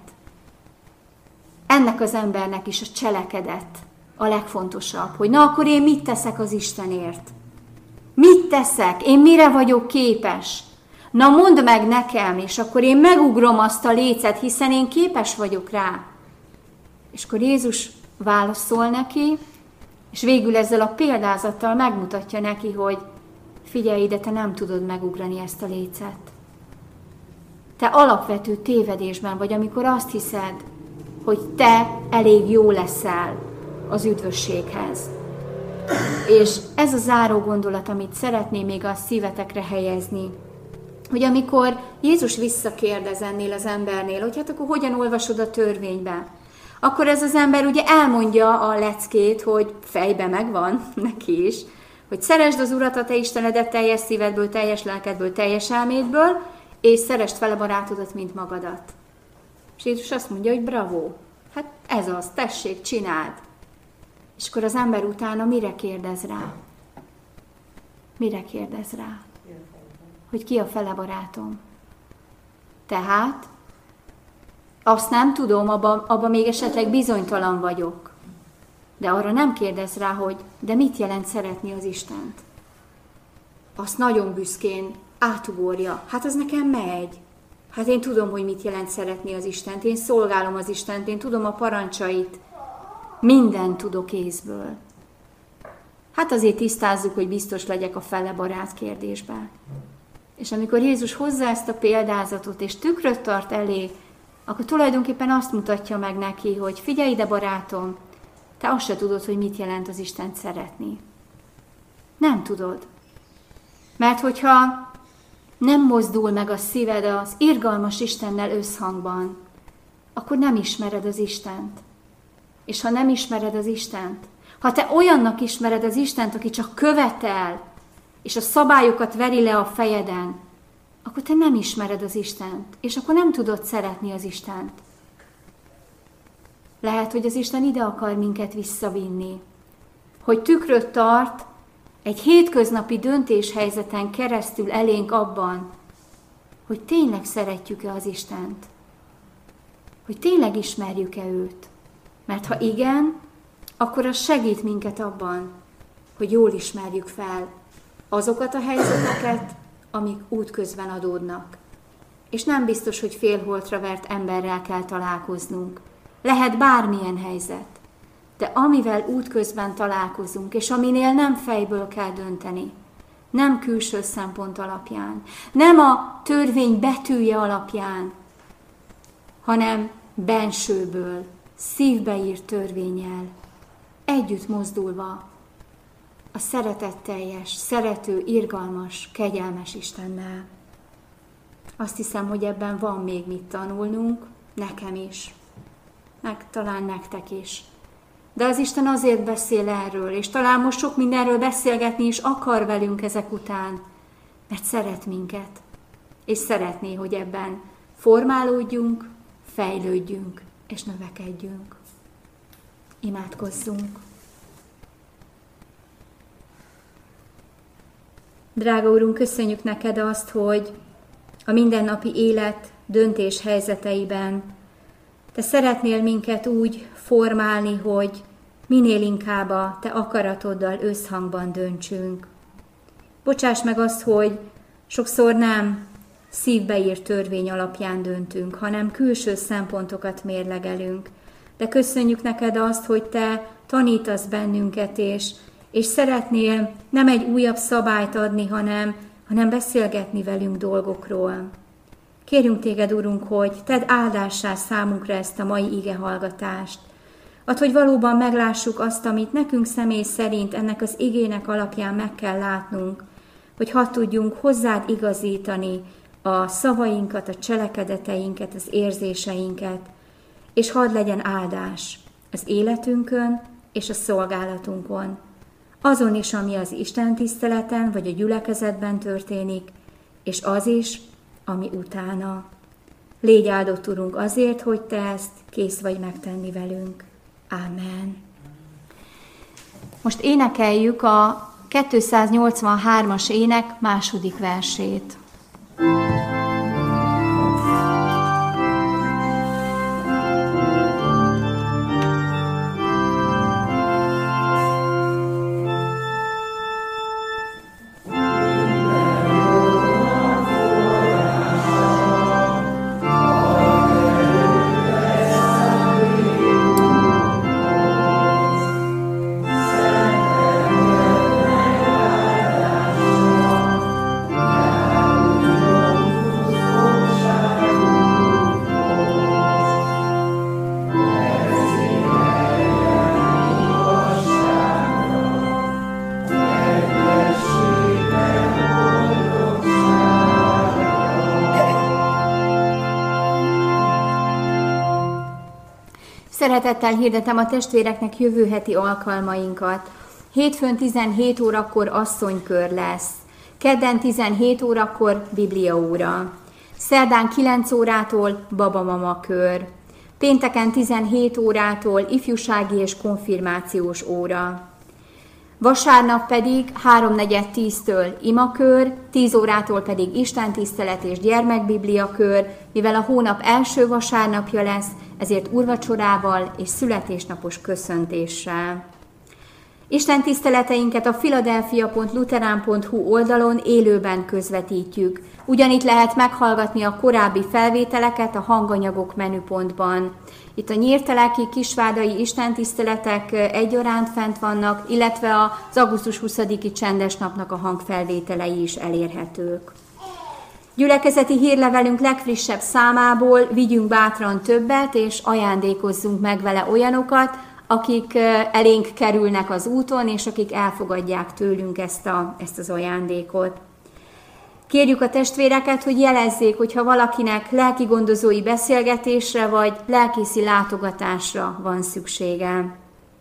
Ennek az embernek is a cselekedet a legfontosabb, hogy na akkor én mit teszek az Istenért? Mit teszek? Én mire vagyok képes? Na mondd meg nekem, és akkor én megugrom azt a lécet, hiszen én képes vagyok rá. És akkor Jézus válaszol neki, és végül ezzel a példázattal megmutatja neki, hogy figyelj ide, te nem tudod megugrani ezt a lécet. Te alapvető tévedésben vagy, amikor azt hiszed, hogy te elég jó leszel az üdvösséghez. És ez a záró gondolat, amit szeretném még a szívetekre helyezni, hogy amikor Jézus visszakérdez ennél az embernél, hogy hát akkor hogyan olvasod a törvénybe, akkor ez az ember ugye elmondja a leckét, hogy fejbe megvan neki is, hogy szeresd az Urat, a te Istenedet teljes szívedből, teljes lelkedből, teljes elmédből, és szeresd fel a barátodat, mint magadat. És Jézus azt mondja, hogy bravo, hát ez az, tessék, csináld. És akkor az ember utána mire kérdez rá? Mire kérdez rá? Hogy ki a fele barátom? Tehát azt nem tudom, abba még esetleg bizonytalan vagyok. De arra nem kérdez rá, hogy de mit jelent szeretni az Istent? Azt nagyon büszkén átugorja. Hát az nekem megy. Hát én tudom, hogy mit jelent szeretni az Istent. Én szolgálom az Istent, én tudom a parancsait. Mindent tudok észből. Hát azért tisztázzuk, hogy biztos legyek a fele barát kérdésben. És amikor Jézus hozza ezt a példázatot, és tükröt tart elé, akkor tulajdonképpen azt mutatja meg neki, hogy figyelj ide, barátom, te azt se tudod, hogy mit jelent az Istent szeretni. Nem tudod. Mert hogyha nem mozdul meg a szíved az irgalmas Istennel összhangban, akkor nem ismered az Istent. És ha nem ismered az Istent, ha te olyannak ismered az Istent, aki csak követel, és a szabályokat veri le a fejeden, akkor te nem ismered az Istent, és akkor nem tudod szeretni az Istent. Lehet, hogy az Isten ide akar minket visszavinni, hogy tükröt tart egy hétköznapi döntéshelyzeten keresztül elénk abban, hogy tényleg szeretjük-e az Istent, hogy tényleg ismerjük-e őt. Mert ha igen, akkor az segít minket abban, hogy jól ismerjük fel azokat a helyzeteket, amik útközben adódnak. És nem biztos, hogy félholtra vert emberrel kell találkoznunk. Lehet bármilyen helyzet, de amivel útközben találkozunk, és aminél nem fejből kell dönteni, nem külső szempont alapján, nem a törvény betűje alapján, hanem bensőből, szívbe írt törvénnyel, együtt mozdulva a szeretetteljes, szerető, irgalmas, kegyelmes Istennel. Azt hiszem, hogy ebben van még mit tanulnunk, nekem is, meg talán nektek is. De az Isten azért beszél erről, és talán most sok mindenről beszélgetni is akar velünk ezek után, mert szeret minket, és szeretné, hogy ebben formálódjunk, fejlődjünk, és növekedjünk. Imádkozzunk! Drága Úrunk, köszönjük neked azt, hogy a mindennapi élet döntés helyzeteiben te szeretnél minket úgy formálni, hogy minél inkább a te akaratoddal összhangban döntsünk. Bocsáss meg azt, hogy sokszor nem szívbe írt törvény alapján döntünk, hanem külső szempontokat mérlegelünk. De köszönjük neked azt, hogy te tanítasz bennünket, és szeretnél nem egy újabb szabályt adni, hanem beszélgetni velünk dolgokról. Kérjünk téged, Urunk, hogy tedd áldássá számunkra ezt a mai igehallgatást. Add, hogy valóban meglássuk azt, amit nekünk személy szerint ennek az igének alapján meg kell látnunk, hogy hadd tudjunk hozzád igazítani a szavainkat, a cselekedeteinket, az érzéseinket, és hadd legyen áldás az életünkön és a szolgálatunkon. Azon is, ami az Isten tiszteleten vagy a gyülekezetben történik, és az is, ami utána. Légy áldott, Urunk, azért, hogy te ezt kész vagy megtenni velünk. Ámen. Most énekeljük a 283-as ének második versét. Szeretettel hirdetem a testvéreknek jövő heti alkalmainkat. Hétfőn 17 órakor asszonykör lesz. Kedden 17 órakor bibliaóra. Szerdán 9 órától babamama kör. Pénteken 17 órától ifjúsági és konfirmációs óra. Vasárnap pedig 3:4-10-től imakör, 10 órától pedig istentisztelet és gyermekbibliakör, mivel a hónap első vasárnapja lesz, ezért úrvacsorával és születésnapos köszöntéssel. Istentiszteleteinket a philadelphia.lutheran.hu oldalon élőben közvetítjük. Ugyanitt lehet meghallgatni a korábbi felvételeket a hanganyagok menüpontban. Itt a nyírteleki, kisvádai istentiszteletek egyaránt fent vannak, illetve az augusztus 20-i csendes napnak a hangfelvételei is elérhetők. Gyülekezeti hírlevelünk legfrissebb számából vigyünk bátran többet, és ajándékozzunk meg vele olyanokat, akik elénk kerülnek az úton, és akik elfogadják tőlünk ezt az ajándékot. Kérjük a testvéreket, hogy jelezzék, hogyha valakinek lelkigondozói beszélgetésre vagy lelkészi látogatásra van szüksége.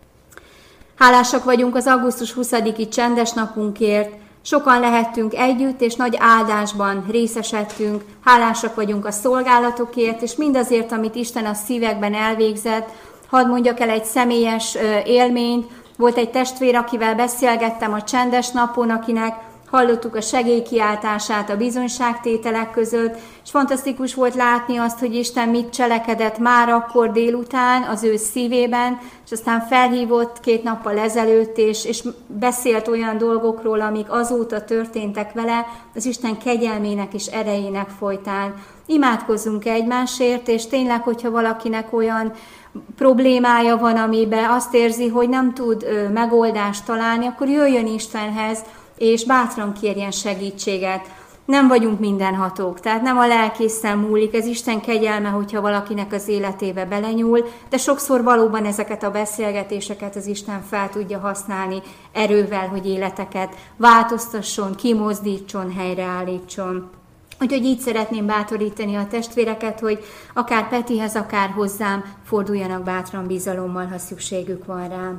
Hálásak vagyunk az augusztus 20-i csendes napunkért, sokan lehettünk együtt, és nagy áldásban részesedtünk. Hálásak vagyunk a szolgálatokért, és mindazért, amit Isten a szívekben elvégzett. Hadd mondjak el egy személyes élményt. Volt egy testvér, akivel beszélgettem a csendes napon, akinek hallottuk a segélykiáltását a bizonyságtételek között, és fantasztikus volt látni azt, hogy Isten mit cselekedett már akkor délután az ő szívében, és aztán felhívott 2 nappal ezelőtt, és beszélt olyan dolgokról, amik azóta történtek vele, az Isten kegyelmének és erejének folytán. Imádkozzunk egymásért, és tényleg, hogyha valakinek olyan problémája van, amiben azt érzi, hogy nem tud megoldást találni, akkor jöjjön Istenhez, és bátran kérjen segítséget. Nem vagyunk mindenhatók, tehát nem a lelkészen múlik, ez Isten kegyelme, hogyha valakinek az életébe belenyúl, de sokszor valóban ezeket a beszélgetéseket az Isten fel tudja használni erővel, hogy életeket változtasson, kimozdítson, helyreállítson. Úgyhogy így szeretném bátorítani a testvéreket, hogy akár Petihez, akár hozzám forduljanak bátran bizalommal, ha szükségük van rám.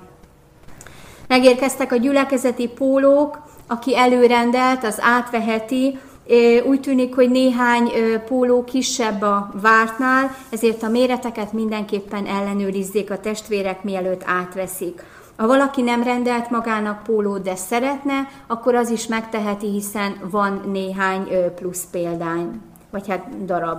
Megérkeztek a gyülekezeti pólók, aki előrendelt, az átveheti. Úgy tűnik, hogy néhány póló kisebb a vártnál, ezért a méreteket mindenképpen ellenőrizzék a testvérek, mielőtt átveszik. Ha valaki nem rendelt magának pólót, de szeretne, akkor az is megteheti, hiszen van néhány plusz példány, vagy hát darab.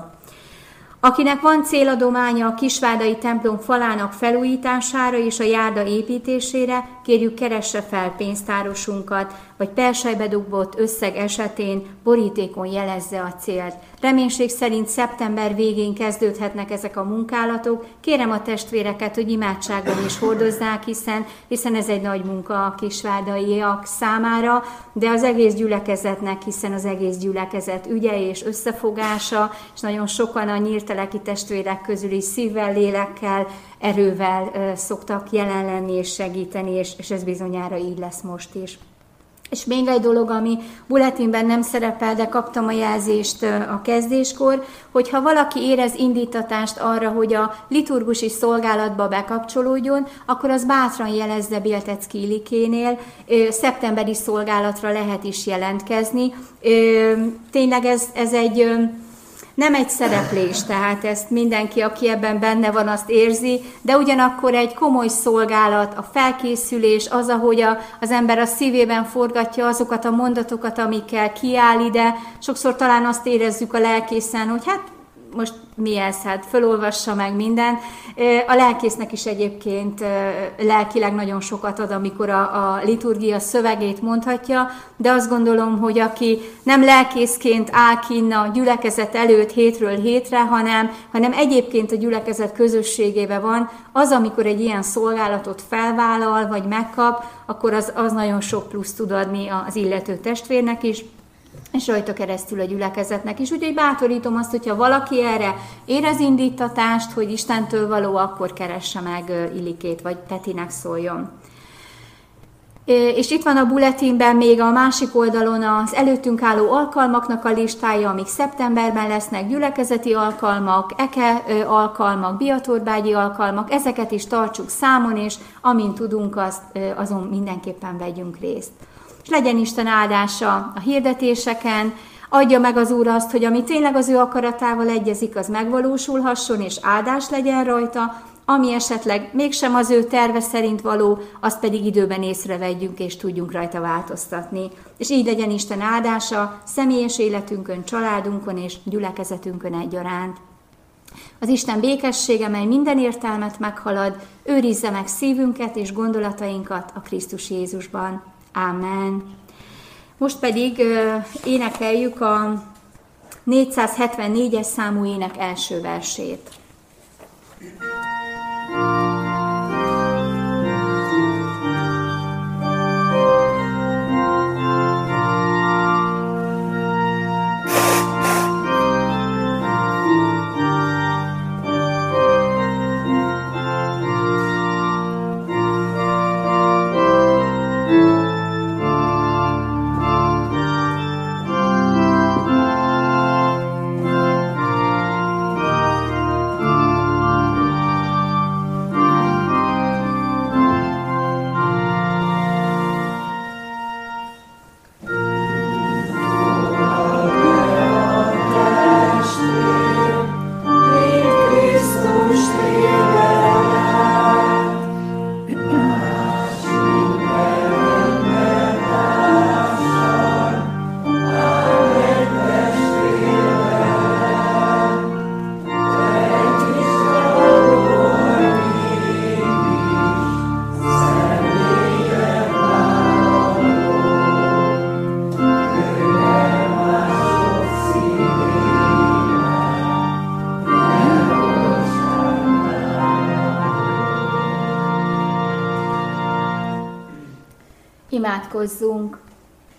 Akinek van céladománya a Kisvárdai templom falának felújítására és a járda építésére, kérjük, keresse fel pénztárosunkat, vagy perselybe dugott összeg esetén borítékon jelezze a célt. Reménység szerint szeptember végén kezdődhetnek ezek a munkálatok. Kérem a testvéreket, hogy imádságban is hordozzák, hiszen ez egy nagy munka a kisvárdaiak számára, de az egész gyülekezetnek, hiszen az egész gyülekezet ügye és összefogása, és nagyon sokan a nyírteleki testvérek közül is szívvel, lélekkel, erővel szoktak jelen lenni és segíteni, és ez bizonyára így lesz most is. És még egy dolog, ami bulletinben nem szerepel, de kaptam a jelzést a kezdéskor, hogy ha valaki érez indítatást arra, hogy a liturgusi szolgálatba bekapcsolódjon, akkor az bátran jelezze Bieltecki Ilikénél, szeptemberi szolgálatra lehet is jelentkezni. Tényleg ez egy... nem egy szereplés, tehát ezt mindenki, aki ebben benne van, azt érzi, de ugyanakkor egy komoly szolgálat, a felkészülés, az, ahogy az ember a szívében forgatja azokat a mondatokat, amikkel kiáll ide. Sokszor talán azt érezzük a lelkészen, hogy hát most mi ez, hát fölolvassa meg minden. A lelkésznek is egyébként lelkileg nagyon sokat ad, amikor a liturgia szövegét mondhatja, de azt gondolom, hogy aki nem lelkészként áll kinn a gyülekezet előtt hétről hétre, hanem egyébként a gyülekezet közösségébe van, az, amikor egy ilyen szolgálatot felvállal, vagy megkap, akkor az nagyon sok plusz tud adni az illető testvérnek is, és rajta keresztül a gyülekezetnek is. Úgyhogy bátorítom azt, hogyha valaki erre érez indítatást, hogy Istentől való, akkor keresse meg Ilikét, vagy Petinek szóljon. És itt van a bulletinben még a másik oldalon az előttünk álló alkalmaknak a listája, amik szeptemberben lesznek, gyülekezeti alkalmak, eke alkalmak, biatorbágyi alkalmak, ezeket is tartsuk számon, és amint tudunk, azon mindenképpen vegyünk részt. És legyen Isten áldása a hirdetéseken, adja meg az Úr azt, hogy ami tényleg az ő akaratával egyezik, az megvalósulhasson, és áldás legyen rajta, ami esetleg mégsem az ő terve szerint való, azt pedig időben észrevegyünk, és tudjunk rajta változtatni. És így legyen Isten áldása személyes életünkön, családunkon és gyülekezetünkön egyaránt. Az Isten békessége, mely minden értelmet meghalad, őrizze meg szívünket és gondolatainkat a Krisztus Jézusban. Amen. Most pedig énekeljük a 474-es számú ének első versét. Imádkozzunk!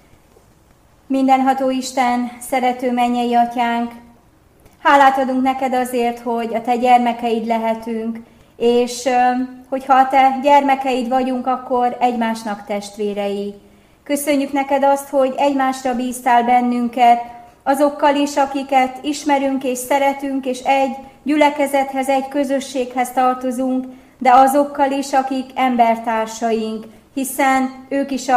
Mindenható Isten, szerető mennyei Atyánk, hálát adunk neked azért, hogy a te gyermekeid lehetünk, és hogyha a te gyermekeid vagyunk, akkor egymásnak testvérei. Köszönjük neked azt, hogy egymásra bíztál bennünket, azokkal is, akiket ismerünk és szeretünk, és egy gyülekezethez, egy közösséghez tartozunk, de azokkal is, akik embertársaink, hiszen ők is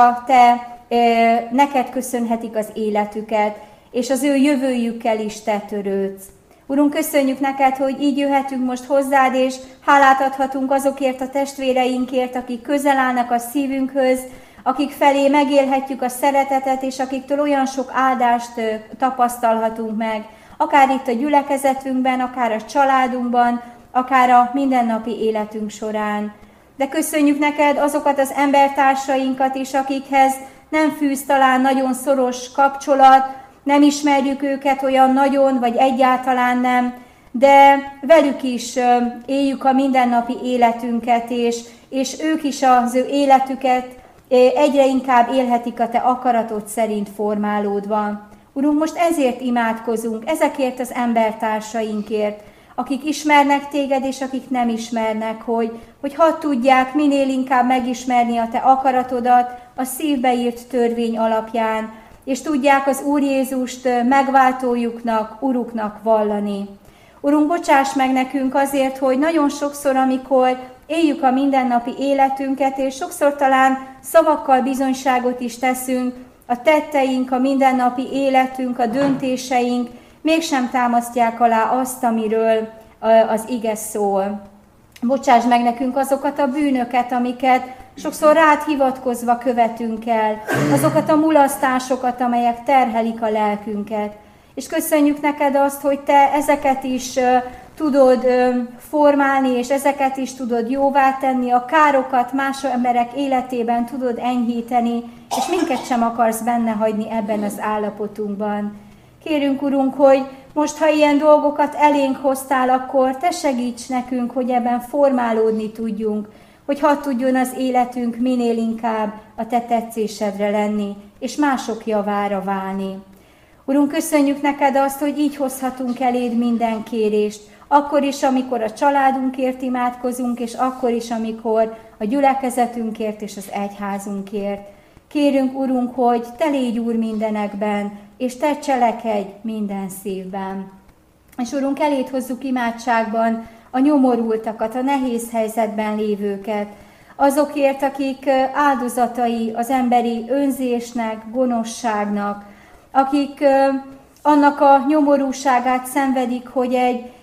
neked köszönhetik az életüket, és az ő jövőjükkel is te törődsz. Urunk, köszönjük neked, hogy így jöhetünk most hozzád, és hálát adhatunk azokért a testvéreinkért, akik közel állnak a szívünkhöz, akik felé megélhetjük a szeretetet, és akiktől olyan sok áldást tapasztalhatunk meg, akár itt a gyülekezetünkben, akár a családunkban, akár a mindennapi életünk során. De köszönjük neked azokat az embertársainkat is, akikhez nem fűz talán nagyon szoros kapcsolat, nem ismerjük őket olyan nagyon, vagy egyáltalán nem, de velük is éljük a mindennapi életünket, és ők is az ő életüket egyre inkább élhetik a te akaratod szerint formálódva. Urunk, most ezért imádkozunk, ezekért az embertársainkért, akik ismernek téged, és akik nem ismernek, hogy hadd tudják minél inkább megismerni a te akaratodat a szívbe írt törvény alapján, és tudják az Úr Jézust megváltójuknak, Uruknak vallani. Urunk, bocsáss meg nekünk azért, hogy nagyon sokszor, amikor éljük a mindennapi életünket, és sokszor talán szavakkal bizonyságot is teszünk, a tetteink, a mindennapi életünk, a döntéseink mégsem támasztják alá azt, amiről az ige szól. Bocsáss meg nekünk azokat a bűnöket, amiket sokszor rád hivatkozva követünk el, azokat a mulasztásokat, amelyek terhelik a lelkünket. És köszönjük neked azt, hogy te ezeket is tudod formálni, és ezeket is tudod jóvá tenni, a károkat más emberek életében tudod enyhíteni, és minket sem akarsz benne hagyni ebben az állapotunkban. Kérünk, Urunk, hogy most, ha ilyen dolgokat elénk hoztál, akkor te segíts nekünk, hogy ebben formálódni tudjunk, hogy hadd tudjon az életünk minél inkább a te tetszésedre lenni, és mások javára válni. Urunk, köszönjük neked azt, hogy így hozhatunk eléd minden kérést, akkor is, amikor a családunkért imádkozunk, és akkor is, amikor a gyülekezetünkért és az egyházunkért. Kérünk, Urunk, hogy te légy Úr mindenekben, és te cselekedj minden szívben. És Urunk, eléd hozzuk imádságban a nyomorultakat, a nehéz helyzetben lévőket, azokért, akik áldozatai az emberi önzésnek, gonoszságnak, akik annak a nyomorúságát szenvedik, hogy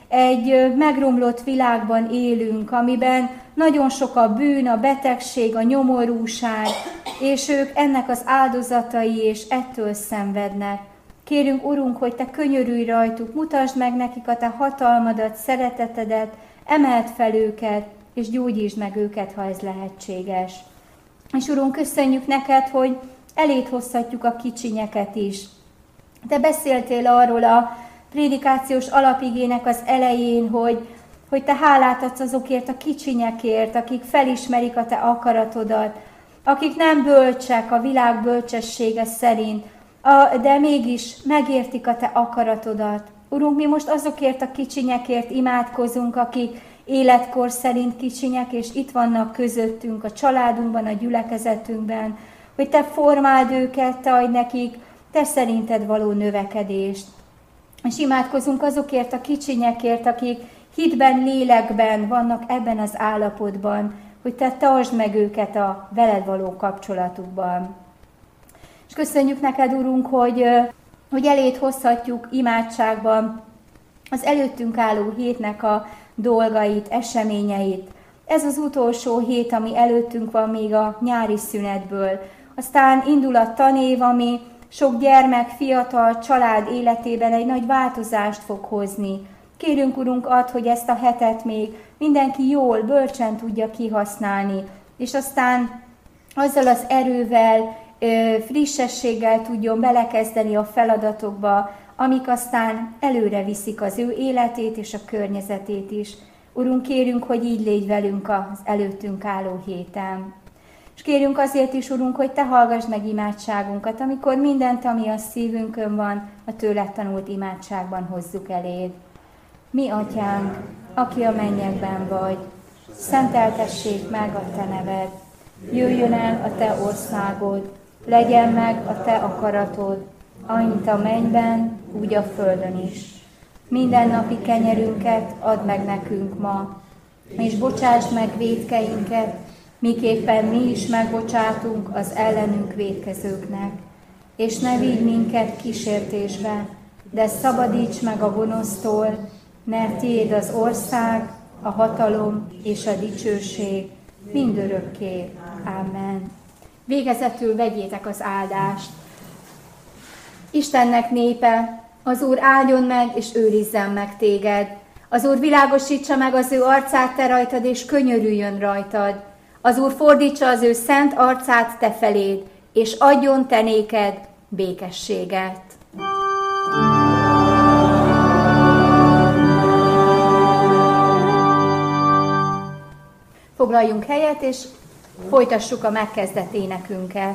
egy megromlott világban élünk, amiben nagyon sok a bűn, a betegség, a nyomorúság, és ők ennek az áldozatai, és ettől szenvednek. Kérünk, Urunk, hogy te könyörülj rajtuk, mutasd meg nekik a te hatalmadat, szeretetedet, emeld fel őket, és gyógyítsd meg őket, ha ez lehetséges. És Urunk, köszönjük neked, hogy eléd hozhatjuk a kicsinyeket is. Te beszéltél arról a prédikációs alapigének az elején, hogy te hálát adsz azokért a kicsinyekért, akik felismerik a te akaratodat, akik nem bölcsek a világ bölcsessége szerint, de mégis megértik a te akaratodat. Urunk, mi most azokért a kicsinyekért imádkozunk, akik életkor szerint kicsinyek, és itt vannak közöttünk, a családunkban, a gyülekezetünkben, hogy te formáld őket, te adj nekik te szerinted való növekedést. És imádkozunk azokért a kicsinyekért, akik hitben, lélekben vannak ebben az állapotban, hogy te tartsd meg őket a veled való kapcsolatukban. És köszönjük neked, Urunk, hogy eléd hozhatjuk imádságban az előttünk álló hétnek a dolgait, eseményeit. Ez az utolsó hét, ami előttünk van még a nyári szünetből. Aztán indul a tanév, ami sok gyermek, fiatal, család életében egy nagy változást fog hozni. Kérünk, Urunk, add, hogy ezt a hetet még mindenki jól, bölcsen tudja kihasználni, és aztán azzal az erővel, frissességgel tudjon belekezdeni a feladatokba, amik aztán előre viszik az ő életét és a környezetét is. Urunk, kérünk, hogy így légy velünk az előttünk álló héten. És kérjünk azért is, Urunk, hogy Te hallgass meg imádságunkat, amikor mindent, ami a szívünkön van, a tőled tanult imádságban hozzuk eléd. Mi, Atyánk, aki a mennyekben vagy, szenteltessék meg a Te neved, jöjjön el a Te országod, legyen meg a Te akaratod, amint a mennyben, úgy a földön is. Mindennapi kenyerünket add meg nekünk ma, és bocsásd meg vétkeinket, miképpen mi is megbocsátunk az ellenünk vétkezőknek. És ne vigy minket kísértésbe, de szabadíts meg a gonosztól, mert tiéd az ország, a hatalom és a dicsőség mindörökké. Amen. Végezetül vegyétek az áldást. Istennek népe, az Úr áldjon meg és őrizzen meg téged. Az Úr világosítsa meg az ő arcát te rajtad, és könyörüljön rajtad. Az Úr fordítsa az ő szent arcát te feléd, és adjon te néked békességet. Foglaljunk helyet, és folytassuk a megkezdett énekünket.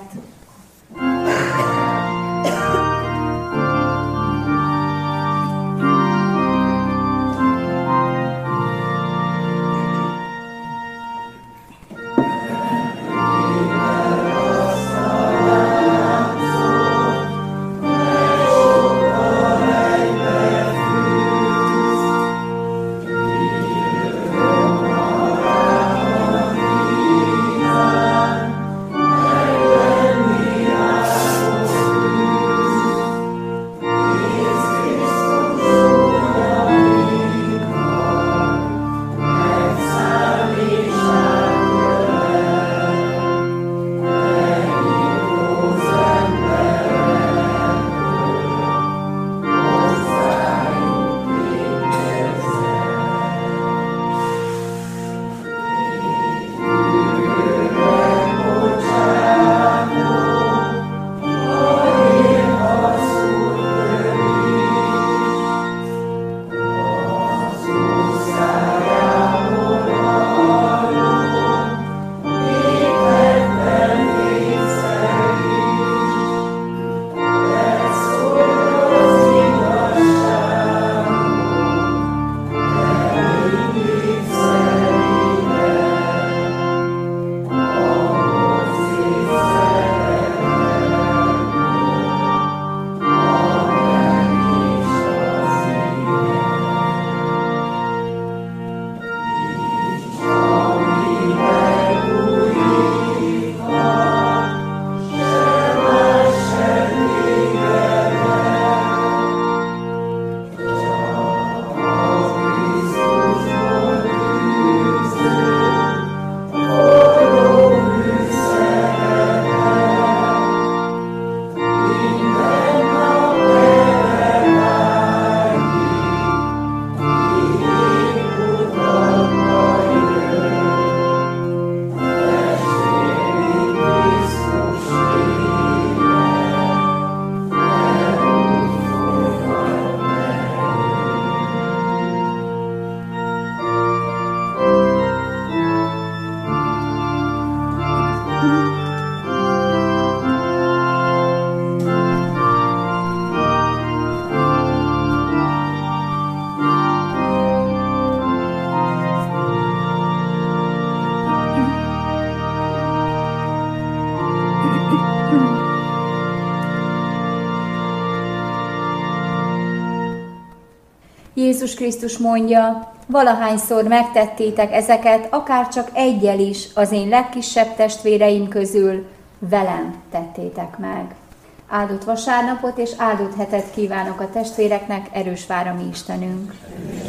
Jézus Krisztus mondja, valahányszor megtettétek ezeket, akár csak egyel is az én legkisebb testvéreim közül, velem tettétek meg. Áldott vasárnapot és áldott hetet kívánok a testvéreknek, erős vár a mi Istenünk.